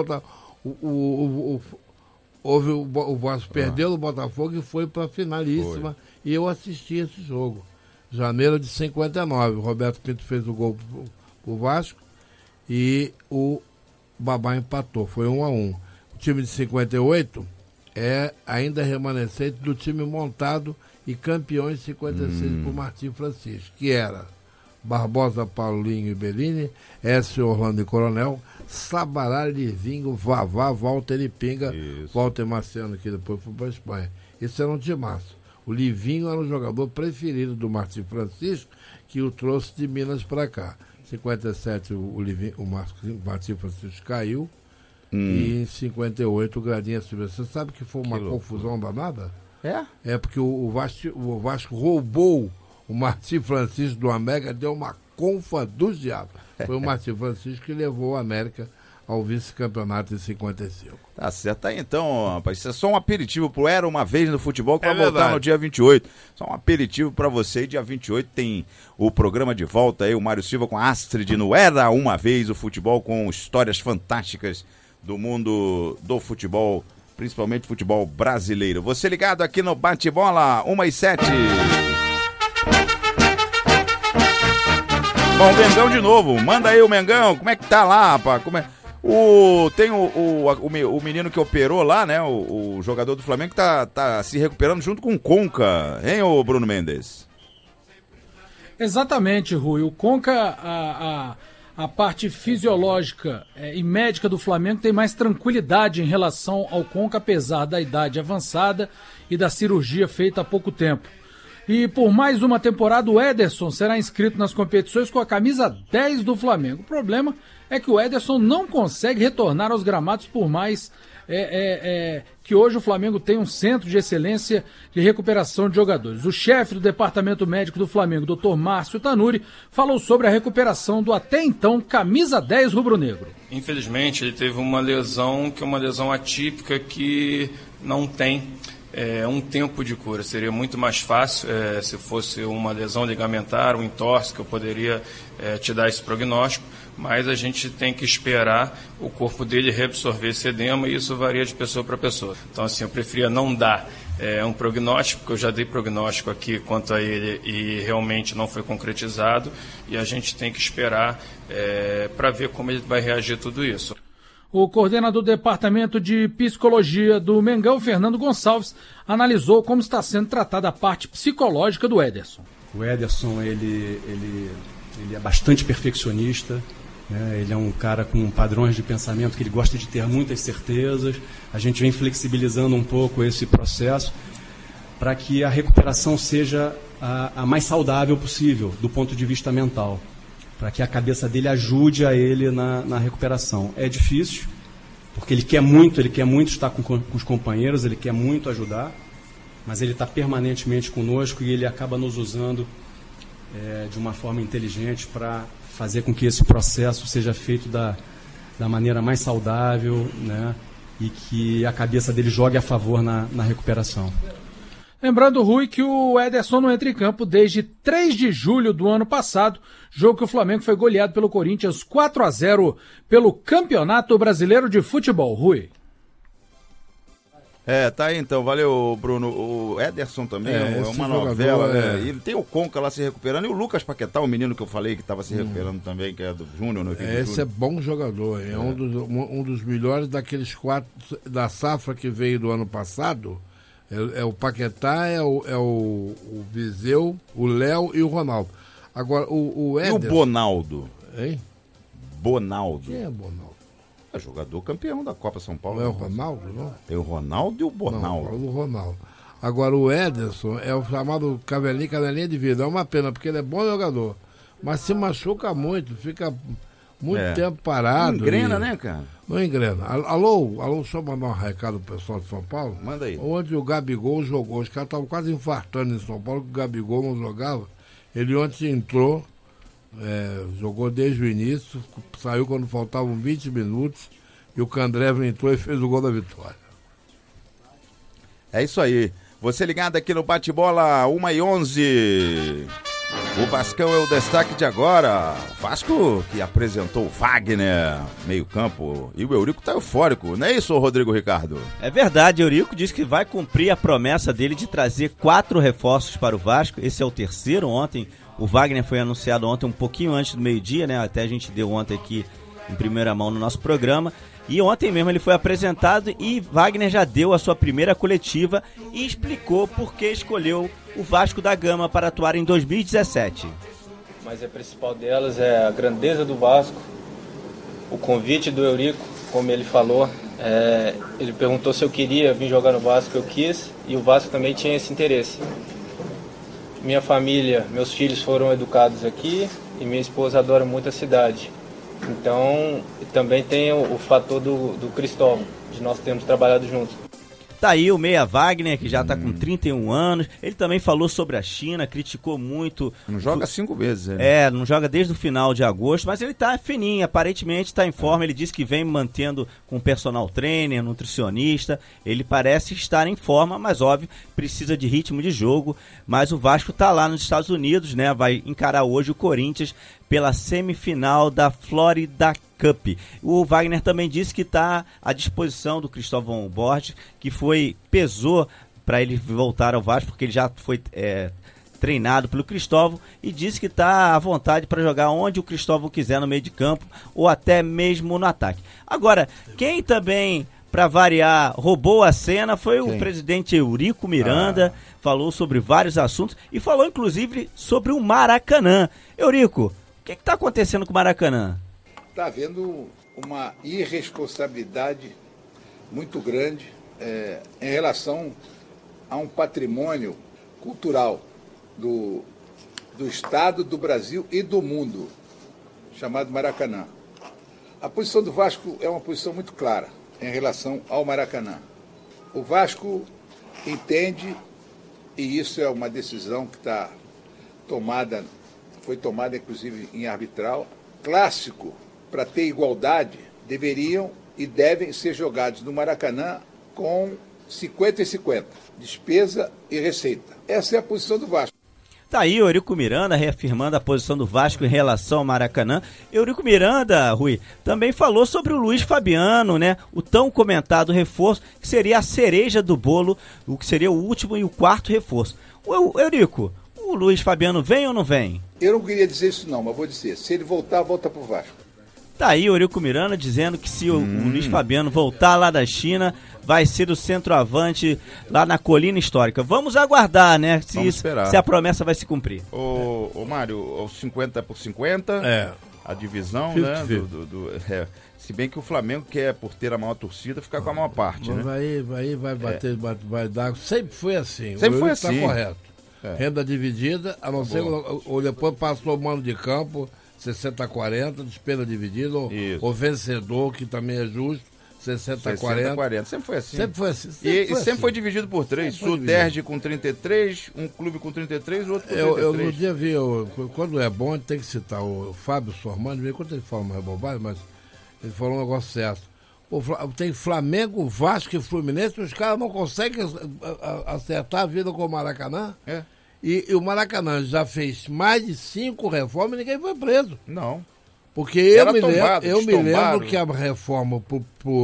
o Vasco perdeu o Botafogo e foi para a finalíssima. E eu assisti esse jogo. Janeiro de 59. O Roberto Pinto fez o gol pro Vasco e o Babá empatou. Foi 1-1. O time de 58 é ainda remanescente do time montado e campeão em 56 por Martim Francisco, que era Barbosa, Paulinho e Bellini, S. Orlando e Coronel, Sabará, Livinho, Vavá, Walter e Pinga, Walter Marciano, que depois foi para a Espanha. Esse era um timaço. O Livinho era o jogador preferido do Martim Francisco, que o trouxe de Minas para cá. Em 57 o Martim Francisco caiu, e em 58 o Gradinha subiu. Você sabe que foi uma confusão danada? É porque o Vasco roubou o Martim Francisco do América, deu uma confa dos diabos. Foi o Martim Francisco que levou o América ao vice-campeonato em 55. Tá certo. Aí então, rapaz, isso é só um aperitivo pro Era Uma Vez no Futebol, que vai voltar no dia 28. Só um aperitivo pra você. Dia 28 tem o programa de volta aí, o Mário Silva com a Astrid no Era Uma Vez o Futebol, com histórias fantásticas do mundo do futebol, principalmente futebol brasileiro. Você ligado aqui no Bate-Bola 1-7. Bom, o Mengão de novo. Manda aí o Mengão. Como é que tá lá, rapaz? Tem o menino que operou lá, né? O jogador do Flamengo que tá se recuperando junto com o Conca, hein, ô Bruno Mendes? Exatamente, Rui. O Conca, a parte fisiológica e médica do Flamengo tem mais tranquilidade em relação ao Conca, apesar da idade avançada e da cirurgia feita há pouco tempo. E por mais uma temporada, o Ederson será inscrito nas competições com a camisa 10 do Flamengo. O problema é que o Ederson não consegue retornar aos gramados, por mais que hoje o Flamengo tem um centro de excelência de recuperação de jogadores. O chefe do departamento médico do Flamengo, Dr. Márcio Tanuri, falou sobre a recuperação do até então camisa 10 rubro-negro. Infelizmente, ele teve uma lesão que é uma lesão atípica que não tem um tempo de cura. Seria muito mais fácil se fosse uma lesão ligamentar, um entorse, que eu poderia te dar esse prognóstico, mas a gente tem que esperar o corpo dele reabsorver esse edema, e isso varia de pessoa para pessoa. Então, assim, eu preferia não dar um prognóstico, porque eu já dei prognóstico aqui quanto a ele e realmente não foi concretizado, e a gente tem que esperar para ver como ele vai reagir a tudo isso. O coordenador do Departamento de Psicologia do Mengão, Fernando Gonçalves, analisou como está sendo tratada a parte psicológica do Ederson. O Ederson, ele é bastante perfeccionista, né? Ele é um cara com padrões de pensamento que ele gosta de ter muitas certezas. A gente vem flexibilizando um pouco esse processo para que a recuperação seja a mais saudável possível do ponto de vista mental, para que a cabeça dele ajude a ele na recuperação. É difícil, porque ele quer muito estar com os companheiros, ele quer muito ajudar, mas ele está permanentemente conosco e ele acaba nos usando de uma forma inteligente para fazer com que esse processo seja feito da maneira mais saudável, né? E que a cabeça dele jogue a favor na recuperação. Lembrando, Rui, que o Ederson não entra em campo desde 3 de julho do ano passado, jogo que o Flamengo foi goleado pelo Corinthians 4-0 pelo Campeonato Brasileiro de Futebol. Rui. Tá aí então, valeu, Bruno. O Ederson também é uma novela, né? Ele tem o Conca lá se recuperando e o Lucas Paquetá, o menino que eu falei que estava se recuperando também, que é do Júnior. Esse é bom jogador, é um dos melhores daqueles 4 da safra que veio do ano passado. É o Paquetá, é o Viseu, o Léo e o Ronaldo. Agora, o Ederson... E o Bonaldo? Hein? Bonaldo. Quem é Bonaldo? É jogador campeão da Copa São Paulo. Não é o Ronaldo, não? Tem o Ronaldo e o Bonaldo. Não, o Ronaldo. Agora, o Ederson é o chamado canelinha de vida. É uma pena, porque ele é bom jogador. Mas se machuca muito, fica muito tempo parado. Não engrena, né, cara? Não engrena. Alô, deixa eu mandar um recado pro pessoal de São Paulo. Manda aí. Onde o Gabigol jogou. Os caras estavam quase infartando em São Paulo, que o Gabigol não jogava. Ele ontem entrou, jogou desde o início, saiu quando faltavam 20 minutos, e o Candreva entrou e fez o gol da vitória. É isso aí. Você ligado aqui no Bate-Bola 1h11. O Vascão é o destaque de agora. O Vasco que apresentou o Wagner, meio campo, e o Eurico tá eufórico, não é isso, Rodrigo Ricardo? É verdade, Eurico diz que vai cumprir a promessa dele de trazer 4 reforços para o Vasco. Esse é o terceiro. Ontem, o Wagner foi anunciado ontem um pouquinho antes do meio-dia, né? Até a gente deu ontem aqui em primeira mão no nosso programa. E ontem mesmo ele foi apresentado e Wagner já deu a sua primeira coletiva e explicou por que escolheu o Vasco da Gama para atuar em 2017. Mas a principal delas é a grandeza do Vasco, o convite do Eurico, como ele falou. Ele perguntou se eu queria vir jogar no Vasco, eu quis, e o Vasco também tinha esse interesse. Minha família, meus filhos foram educados aqui e minha esposa adora muito a cidade. Então, também tem o fator do Cristóvão, de nós termos trabalhado juntos. Tá aí o meia Wagner, que já tá com 31 anos. Ele também falou sobre a China, criticou muito. Não joga 5 vezes. Não joga desde o final de agosto, mas ele tá fininho, aparentemente tá em forma. Ele disse que vem mantendo com personal trainer, nutricionista. Ele parece estar em forma, mas óbvio, precisa de ritmo de jogo. Mas o Vasco tá lá nos Estados Unidos, né? Vai encarar hoje o Corinthians pela semifinal da Florida Cup. O Wagner também disse que está à disposição do Cristóvão Borges, que pesou para ele voltar ao Vasco, porque ele já foi treinado pelo Cristóvão, e disse que está à vontade para jogar onde o Cristóvão quiser no meio de campo, ou até mesmo no ataque. Agora, quem também, para variar, roubou a cena foi o presidente Eurico Miranda, falou sobre vários assuntos, e falou inclusive sobre o Maracanã. Eurico, o que está acontecendo com o Maracanã? Está havendo uma irresponsabilidade muito grande em relação a um patrimônio cultural do Estado, do Brasil e do mundo, chamado Maracanã. A posição do Vasco é uma posição muito clara em relação ao Maracanã. O Vasco entende, e isso é uma decisão que foi tomada inclusive em arbitral, clássico, para ter igualdade, deveriam e devem ser jogados no Maracanã com 50 e 50, despesa e receita. Essa é a posição do Vasco. Tá aí o Eurico Miranda reafirmando a posição do Vasco em relação ao Maracanã. Eurico Miranda, Rui, também falou sobre o Luiz Fabiano, né? O tão comentado reforço, que seria a cereja do bolo, o que seria o último e o 4º reforço. Eurico, o Luiz Fabiano vem ou não vem? Eu não queria dizer isso não, mas vou dizer. Se ele voltar, volta pro Vasco. Tá aí o Eurico Miranda dizendo que se o Luiz Fabiano voltar lá da China, vai ser o centroavante lá na Colina Histórica. Vamos aguardar, né? Se a promessa vai se cumprir. Ô Mário, os 50 por 50, a divisão, 50, né? Se bem que o Flamengo quer, por ter a maior torcida, ficar com a maior parte, né? Vai bater, vai dar. Sempre foi assim. Sempre foi assim. Tá correto. Renda dividida, a não ser ou depois passou o mano de campo, 60-40, despesa dividida, o vencedor, que também é justo, 60-40. 60-40. Sempre foi assim. Sempre foi assim. Sempre foi dividido por 3. Suderge com 33, um clube com 33, o outro com 33. Eu no dia vi, quando é bom, tem que citar o Fábio Sormani, quando ele fala uma bobagem, mas ele falou um negócio certo. Tem Flamengo, Vasco e Fluminense, os caras não conseguem acertar a vida com o Maracanã. É. E o Maracanã já fez mais de 5 reformas e ninguém foi preso. Não. Porque eu me lembro que a reforma para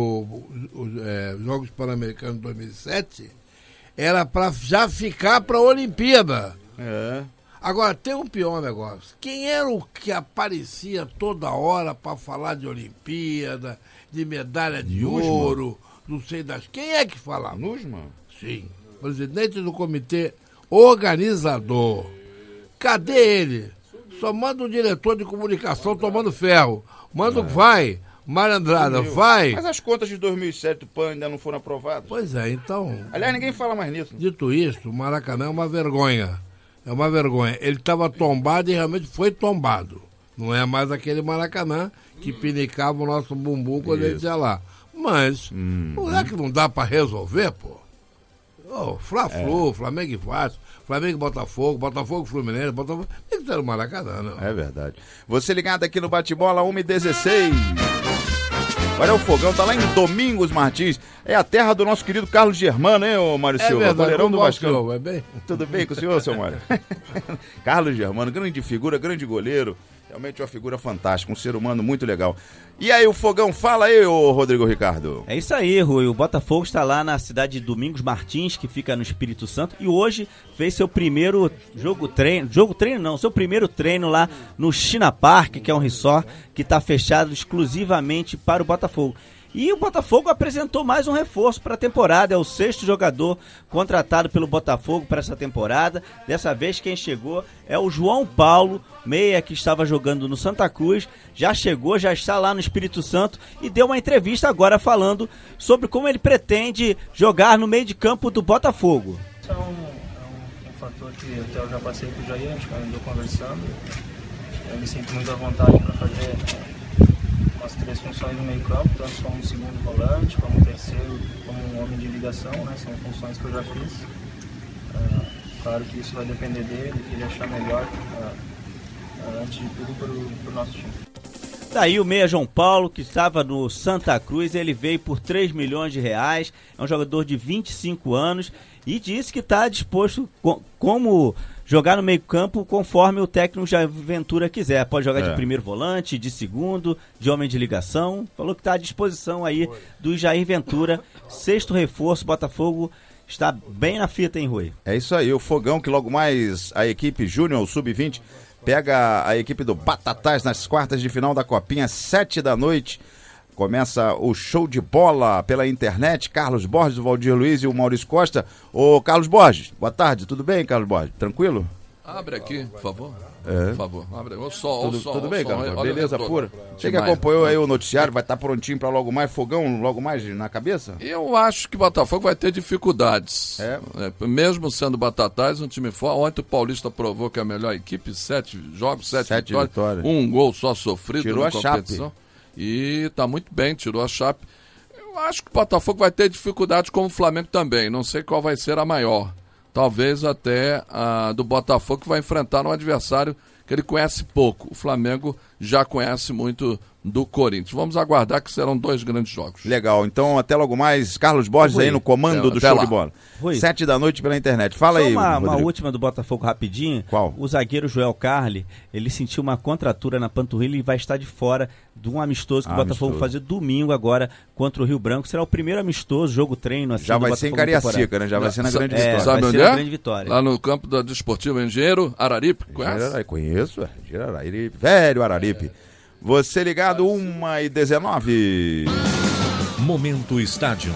Jogos Pan-Americanos de 2007 era para já ficar para a Olimpíada. É. Agora, tem um pior negócio. Quem era o que aparecia toda hora para falar de Olimpíada, de medalha de ouro, não sei das... Quem é que falava? Nussmann? Sim. Presidente do comitê organizador. Cadê ele? Só manda um diretor de comunicação tomando ferro. Vai. Mário Andrada, vai. Mas as contas de 2007 do PAN ainda não foram aprovadas? Pois é, então... Aliás, ninguém fala mais nisso. Dito isso, o Maracanã é uma vergonha. É uma vergonha. Ele estava tombado e realmente foi tombado. Não é mais aquele Maracanã que pinicava o nosso bumbum quando ele ia lá. Mas, não é que não dá para resolver, pô? Fla-Flu, Flamengo e Vasco, Flamengo e Botafogo, Botafogo e Fluminense, Botafogo... Tem que ter no Maracanã, não. É verdade. Você ligado aqui no Bate-Bola 1h16. Olha, o Fogão tá lá em Domingos Martins. É a terra do nosso querido Carlos Germano, hein, ô Mário Silva? Verdade, goleirão do Vascão. É bem? Tudo bem com o senhor, seu Mário? Carlos Germano, grande figura, grande goleiro. Realmente uma figura fantástica, um ser humano muito legal. E aí, o Fogão, fala aí, ô Rodrigo Ricardo. É isso aí, Rui. O Botafogo está lá na cidade de Domingos Martins, que fica no Espírito Santo, e hoje fez seu primeiro seu primeiro treino lá no China Park, que é um resort que está fechado exclusivamente para o Botafogo. E o Botafogo apresentou mais um reforço para a temporada. É o 6º jogador contratado pelo Botafogo para essa temporada. Dessa vez quem chegou é o João Paulo, meia que estava jogando no Santa Cruz. Já chegou, já está lá no Espírito Santo e deu uma entrevista agora falando sobre como ele pretende jogar no meio de campo do Botafogo. Isso é um fator que até eu já passei com o Jair, a gente andou conversando. Eu me sinto muito à vontade para fazer as 3 funções no meio campo, tanto como segundo volante, como terceiro, como um homem de ligação, né? São funções que eu já fiz. Claro que isso vai depender dele, que ele achar melhor, antes de tudo, para o nosso time. Daí o meia João Paulo, que estava no Santa Cruz, ele veio por 3 milhões de reais, é um jogador de 25 anos e disse que está disposto como jogar no meio campo conforme o técnico Jair Ventura quiser. Pode jogar de primeiro volante, de segundo, de homem de ligação. Falou que está à disposição aí do Jair Ventura. 6º reforço, Botafogo está bem na fita, hein, Rui? É isso aí, o Fogão que logo mais a equipe Júnior Sub-20 pega a equipe do Batatais nas quartas de final da Copinha, 7 da noite. Começa o show de bola pela internet. Carlos Borges, o Valdir Luiz e o Maurício Costa. Ô, Carlos Borges, boa tarde, tudo bem, Carlos Borges? Tranquilo? Abre aqui, por favor. Por favor, abre. O sol, tudo bem, Carlos? Beleza pura? Você que demais. acompanhou aí o noticiário, vai estar prontinho para logo mais, Fogão, logo mais na cabeça? Eu acho que o Botafogo vai ter dificuldades. Mesmo sendo Batatais, um time forte. Ontem o Paulista provou que é a melhor equipe, 7 jogos, 7 vitórias. Um gol só sofrido tirou na competição. E tá muito bem, tirou a Chape. Eu acho que o Botafogo vai ter dificuldades como o Flamengo também. Não sei qual vai ser a maior. Talvez até a do Botafogo, que vai enfrentar um adversário que ele conhece pouco. O Flamengo já conhece muito do Corinthians. Vamos aguardar que serão 2 grandes jogos. Legal, então até logo mais. Carlos Borges aí no comando do show de bola. 7 da noite pela internet. Fala só aí, uma última do Botafogo rapidinho. Qual? O zagueiro Joel Carli, ele sentiu uma contratura na panturrilha e vai estar de fora de um amistoso que o Botafogo vai fazer domingo agora contra o Rio Branco. Será o primeiro amistoso, jogo treino. Assim, já vai ser em Cariacica, né? Já vai ser na grande vitória. Sabe onde grande vitória. Lá no campo da Desportiva Engenheiro Araripe, conhece? Conheço, Engenheiro Araripe, velho Araripe. Você ligado 1h19. Momento Estádio.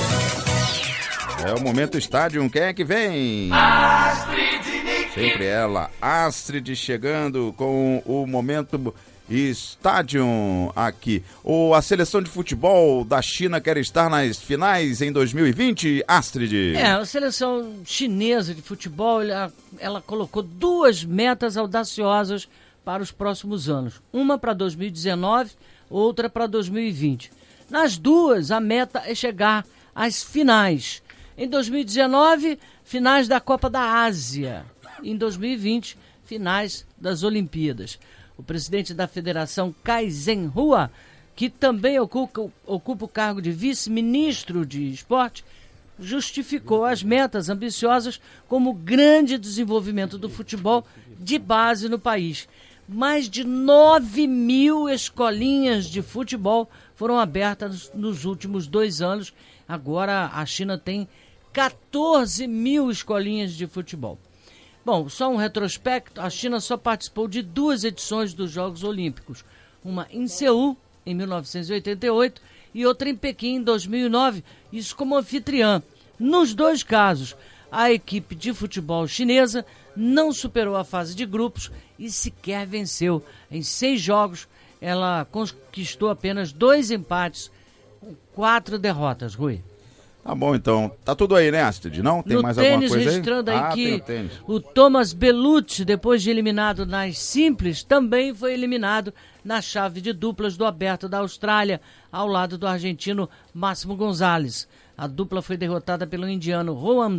É o Momento Estádio. Quem é que vem? Sempre ela, Astrid, chegando com o Momento Estádio aqui. A seleção de futebol da China quer estar nas finais em 2020, Astrid? A seleção chinesa de futebol, ela colocou 2 metas audaciosas para os próximos anos. Uma para 2019, outra para 2020. Nas duas, a meta é chegar às finais. Em 2019, finais da Copa da Ásia. Em 2020, finais das Olimpíadas. O presidente da Federação, Kai Zhen-Hua, que também ocupa o cargo de vice-ministro de esporte, justificou as metas ambiciosas como grande desenvolvimento do futebol de base no país. Mais de 9 mil escolinhas de futebol foram abertas nos últimos 2 anos. Agora a China tem 14 mil escolinhas de futebol. Bom, só um retrospecto, a China só participou de 2 edições dos Jogos Olímpicos. Uma em Seul, em 1988, e outra em Pequim, em 2009, isso como anfitriã. Nos 2 casos, a equipe de futebol chinesa não superou a fase de grupos e sequer venceu. Em 6 jogos, ela conquistou apenas 2 empates, com 4 derrotas, Rui. Tá bom, então. Tá tudo aí, né, Astrid? Não? Tem mais alguma coisa aí? Registrando aí que o Thomas Bellucci, depois de eliminado nas simples, também foi eliminado na chave de duplas do Aberto da Austrália, ao lado do argentino Máximo Gonzalez. A dupla foi derrotada pelo indiano Juan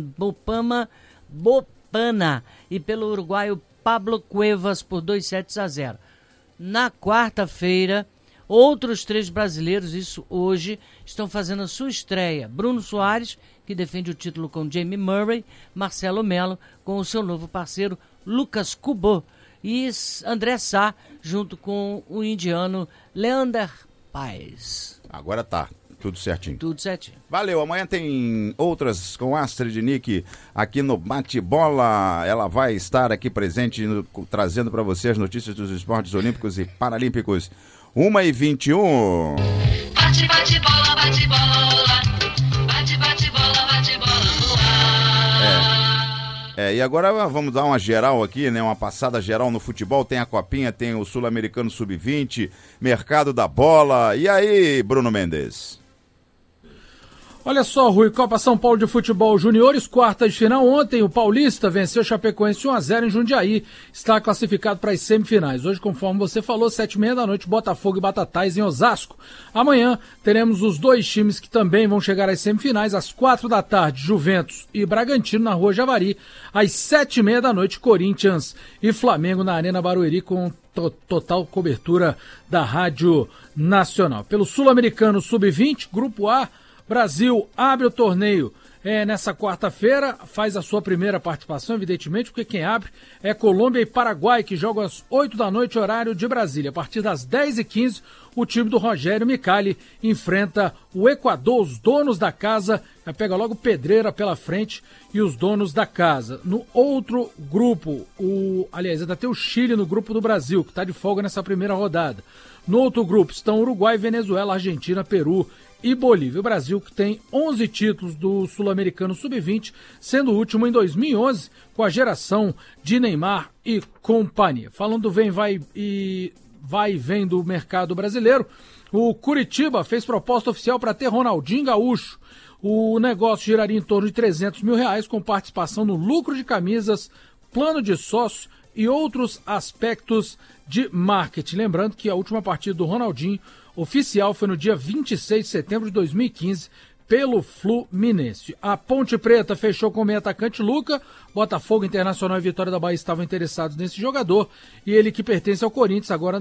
Bopana e pelo uruguaio Pablo Cuevas por 2-0. Na quarta-feira, outros 3 brasileiros, isso hoje, estão fazendo a sua estreia. Bruno Soares, que defende o título com Jamie Murray, Marcelo Melo, com o seu novo parceiro Lucas Kubot, e André Sá, junto com o indiano Leander Paes. Agora tá. Tudo certinho. Tudo certinho. Valeu, amanhã tem outras com Astrid Nick aqui no Bate-Bola. Ela vai estar aqui presente, trazendo para você as notícias dos esportes olímpicos e paralímpicos. 1h21. Bate-bola, bate-bola. Bate-bola, bate-bola no ar. E agora vamos dar uma geral aqui, né? Uma passada geral no futebol. Tem a Copinha, tem o Sul-Americano Sub-20, Mercado da Bola. E aí, Bruno Mendes? Olha só, Rui, Copa São Paulo de Futebol Juniores, quarta de final. Ontem o Paulista venceu o Chapecoense 1-0 em Jundiaí, está classificado para as semifinais. Hoje, conforme você falou, 7h30 da noite, Botafogo e Batatais em Osasco. Amanhã teremos os 2 times que também vão chegar às semifinais, às 4 da tarde, Juventus e Bragantino na Rua Javari, às 7h30 da noite, Corinthians e Flamengo na Arena Barueri, com total cobertura da Rádio Nacional. Pelo Sul-Americano Sub-20, Grupo A, Brasil abre o torneio nessa quarta-feira, faz a sua primeira participação, evidentemente, porque quem abre é Colômbia e Paraguai, que jogam às 8 da noite, horário de Brasília. A partir das 10h15, o time do Rogério Micali enfrenta o Equador, os donos da casa, já pega logo pedreira pela frente, e os donos da casa. No outro grupo, aliás, ainda tem o Chile no grupo do Brasil, que está de folga nessa primeira rodada. No outro grupo estão Uruguai, Venezuela, Argentina, Peru e Bolívia. O Brasil, que tem 11 títulos do Sul-Americano Sub-20, sendo o último em 2011, com a geração de Neymar e companhia. Falando vai e vem do mercado brasileiro, o Curitiba fez proposta oficial para ter Ronaldinho Gaúcho. O negócio giraria em torno de R$300 mil, com participação no lucro de camisas, plano de sócio e outros aspectos de marketing. Lembrando que a última partida do Ronaldinho oficial foi no dia 26 de setembro de 2015 pelo Fluminense. A Ponte Preta fechou com o meio atacante Luca. Botafogo, Internacional e Vitória da Bahia estavam interessados nesse jogador, e ele, que pertence ao Corinthians, agora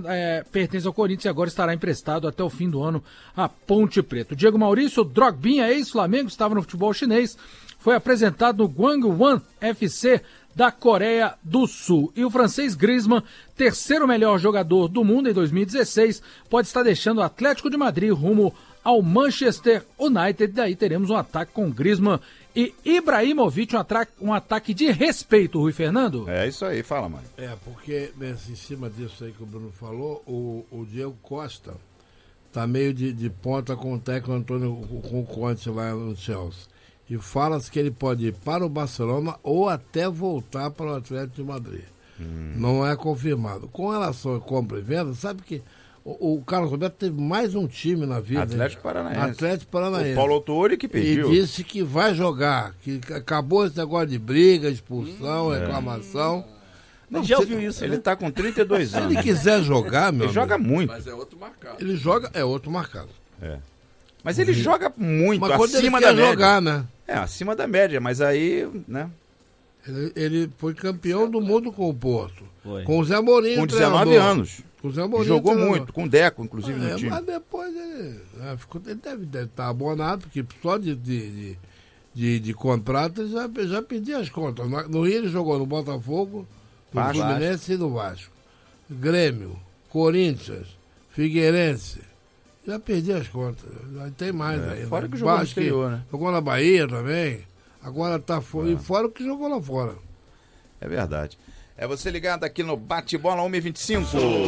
estará emprestado até o fim do ano à Ponte Preta. O Diego Maurício, Drogbinha, ex-Flamengo, estava no futebol chinês, foi apresentado no Gwangwon FC da Coreia do Sul. E o francês Griezmann, terceiro melhor jogador do mundo em 2016, pode estar deixando o Atlético de Madrid rumo ao Manchester United. Daí teremos um ataque com Griezmann e Ibrahimovic, um ataque de respeito, Rui Fernando. É isso aí, fala, mãe. Porque em cima disso aí que o Bruno falou, o Diego Costa tá meio de ponta com o técnico Antônio, com o Conte lá no Chelsea. E fala-se que ele pode ir para o Barcelona ou até voltar para o Atlético de Madrid. Não é confirmado. Com relação a compra e venda, sabe que o Carlos Roberto teve mais um time na vida. Atlético Paranaense. Atlético Paranaense. O Paulo Autori que pediu. E disse que vai jogar, que acabou esse negócio de briga, expulsão, reclamação. Não, já ouviu isso, ele tá com 32 anos. Se ele quiser jogar, meu ele joga muito. Mas é outro marcado. Ele joga, é outro marcado. Mas ele joga muito, mas quando acima ele da quer média. jogar, né? Acima da média, mas aí, né? Ele foi campeão do mundo com o Porto. Foi. Com o Zé Mourinho, Com 19 anos. Com o Zé Mourinho, jogou treinador. muito, com o Deco, inclusive, no time. Mas depois ele deve estar abonado, porque só de contrato ele já pedia as contas. No Rio ele jogou no Botafogo, no Vasco. Fluminense e no Vasco. Grêmio, Corinthians, Figueirense. Já perdi as contas. Já tem mais ainda. Fora que jogou no Vasco, exterior, né? Jogou na Bahia também. Agora tá fora. E fora o que jogou lá fora. É verdade. É você ligado aqui no Bate-Bola 1h25.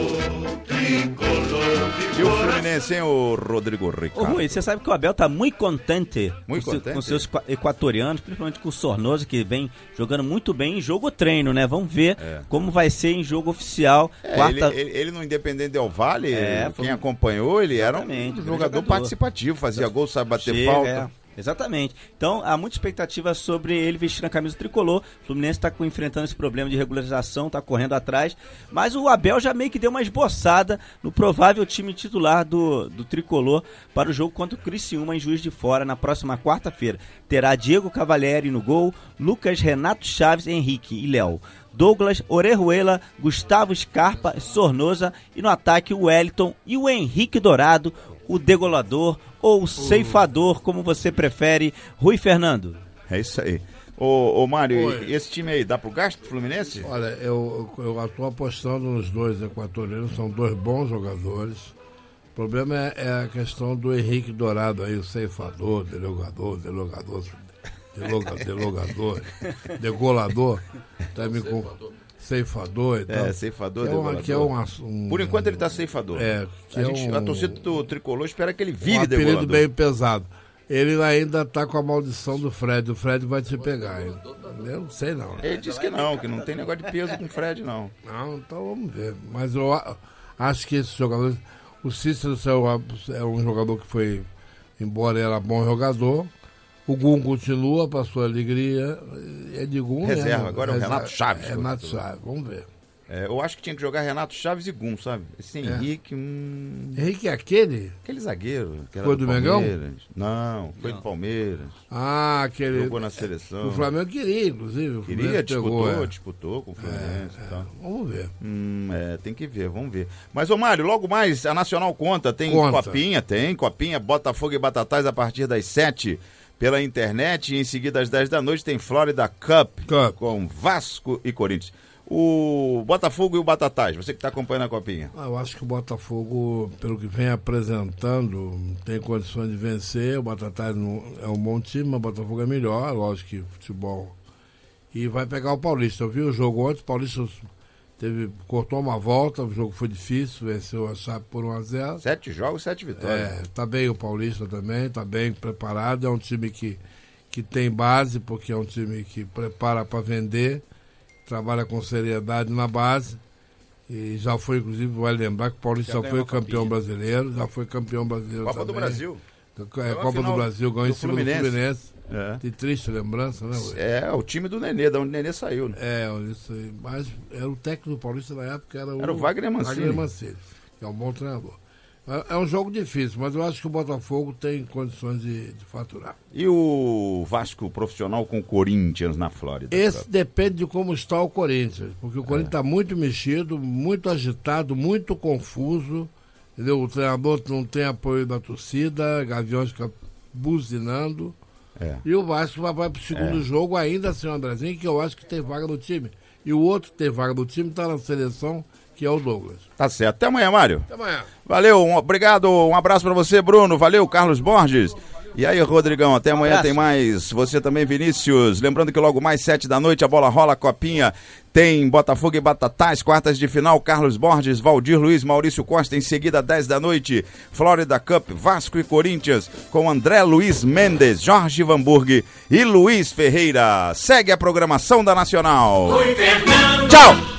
E o Fluminense, hein, o Rodrigo Ricardo? Ô Rui, você sabe que o Abel tá muito contente, com seus equatorianos, principalmente com o Sornosa, que vem jogando muito bem em jogo treino, né? Vamos ver como vai ser em jogo oficial. Ele no Independente Del Valle, quem foi acompanhou, ele era Exatamente, um jogador participativo, fazia gol, sabe bater falta. Exatamente. Então, há muita expectativa sobre ele vestir a camisa tricolor. O Fluminense está enfrentando esse problema de regularização, está correndo atrás. Mas o Abel já meio que deu uma esboçada no provável time titular do tricolor para o jogo contra o Criciúma em Juiz de Fora na próxima quarta-feira. Terá Diego Cavalieri no gol, Lucas, Renato Chaves, Henrique e Léo. Douglas, Orejuela, Gustavo Scarpa, Sornosa e no ataque o Wellington e o Henrique Dourado, o degolador ou o ceifador, como você prefere, Rui Fernando. É isso aí. Ô Mário, e esse time aí, dá pro gasto pro Fluminense? Olha, eu estou apostando nos dois equatorianos, são dois bons jogadores. O problema é a questão do Henrique Dourado aí, o ceifador, degolador, tá me com ceifador e tal. Ceifador, degolador. Por enquanto ele tá ceifador. A torcida do Tricolor espera que ele vire apelido degolador. Bem pesado. Ele ainda tá com a maldição do Fred. O Fred vai te pegar, hein? Eu não sei não. Ele disse que não tem negócio de peso com o Fred, não. Não, então vamos ver. Mas eu acho que esses jogadores... O Cícero é um jogador que foi, embora era bom jogador. O Gum continua para sua alegria. É de Gum reserva, mesmo. Agora é o Renato Chaves. Renato Chaves, vamos ver. Eu acho que tinha que jogar Renato Chaves e Gum, sabe? Esse Henrique... Henrique é aquele? Aquele zagueiro. Que era foi do Mengão? Não, foi do Palmeiras. Ah, aquele... Jogou na seleção. O Flamengo queria, inclusive. Disputou com o Fluminense e tal. Vamos ver. Tem que ver, vamos ver. Mas, ô Mário, logo mais a Nacional conta. Tem Copinha, Botafogo e Batatais a partir das 7 pela internet. E em seguida, às 10 da noite, tem Florida Cup. Com Vasco e Corinthians. O Botafogo e o Batatais, você que está acompanhando a Copinha. Eu acho que o Botafogo, pelo que vem apresentando, tem condições de vencer. O Batatais é um bom time, mas o Botafogo é melhor, lógico que futebol. E vai pegar o Paulista. Eu vi o jogo ontem, o Paulista cortou uma volta, o jogo foi difícil, venceu a Chape por 1-0. 7 jogos, 7 vitórias. Tá bem o Paulista também, tá bem preparado. É um time que tem base, porque é um time que prepara para vender. Trabalha com seriedade na base e já foi, inclusive, vai lembrar que o Paulista já foi campeão brasileiro, Copa do Brasil. Copa do Brasil, ganhou em cima do Fluminense. Tem triste lembrança, né? O time do Nenê, da onde o Nenê saiu, né? Isso aí. Mas era o técnico do Paulista na época, era o Wagner Mancini, que é um bom treinador. É um jogo difícil, mas eu acho que o Botafogo tem condições de faturar. E o Vasco profissional com o Corinthians na Flórida? Esse depende de como está o Corinthians, porque o Corinthians está muito mexido, muito agitado, muito confuso, entendeu? O treinador não tem apoio da torcida, Gaviões fica buzinando, e o Vasco vai para o segundo jogo ainda sem o Andrezinho, que eu acho que tem vaga no time. E o outro que tem vaga no time está na seleção, que é o Douglas. Tá certo. Até amanhã, Mário. Até amanhã. Valeu, obrigado, um abraço pra você, Bruno. Valeu, Carlos Borges. E aí, Rodrigão, até amanhã tem mais. Você também, Vinícius. Lembrando que logo mais 7 da noite a bola rola, Copinha. Tem Botafogo e Batatais, quartas de final, Carlos Borges, Valdir Luiz, Maurício Costa. Em seguida, 10 da noite, Florida Cup, Vasco e Corinthians, com André Luiz Mendes, Jorge Vanburg e Luiz Ferreira. Segue a programação da Nacional. Oi, Fernando. Tchau!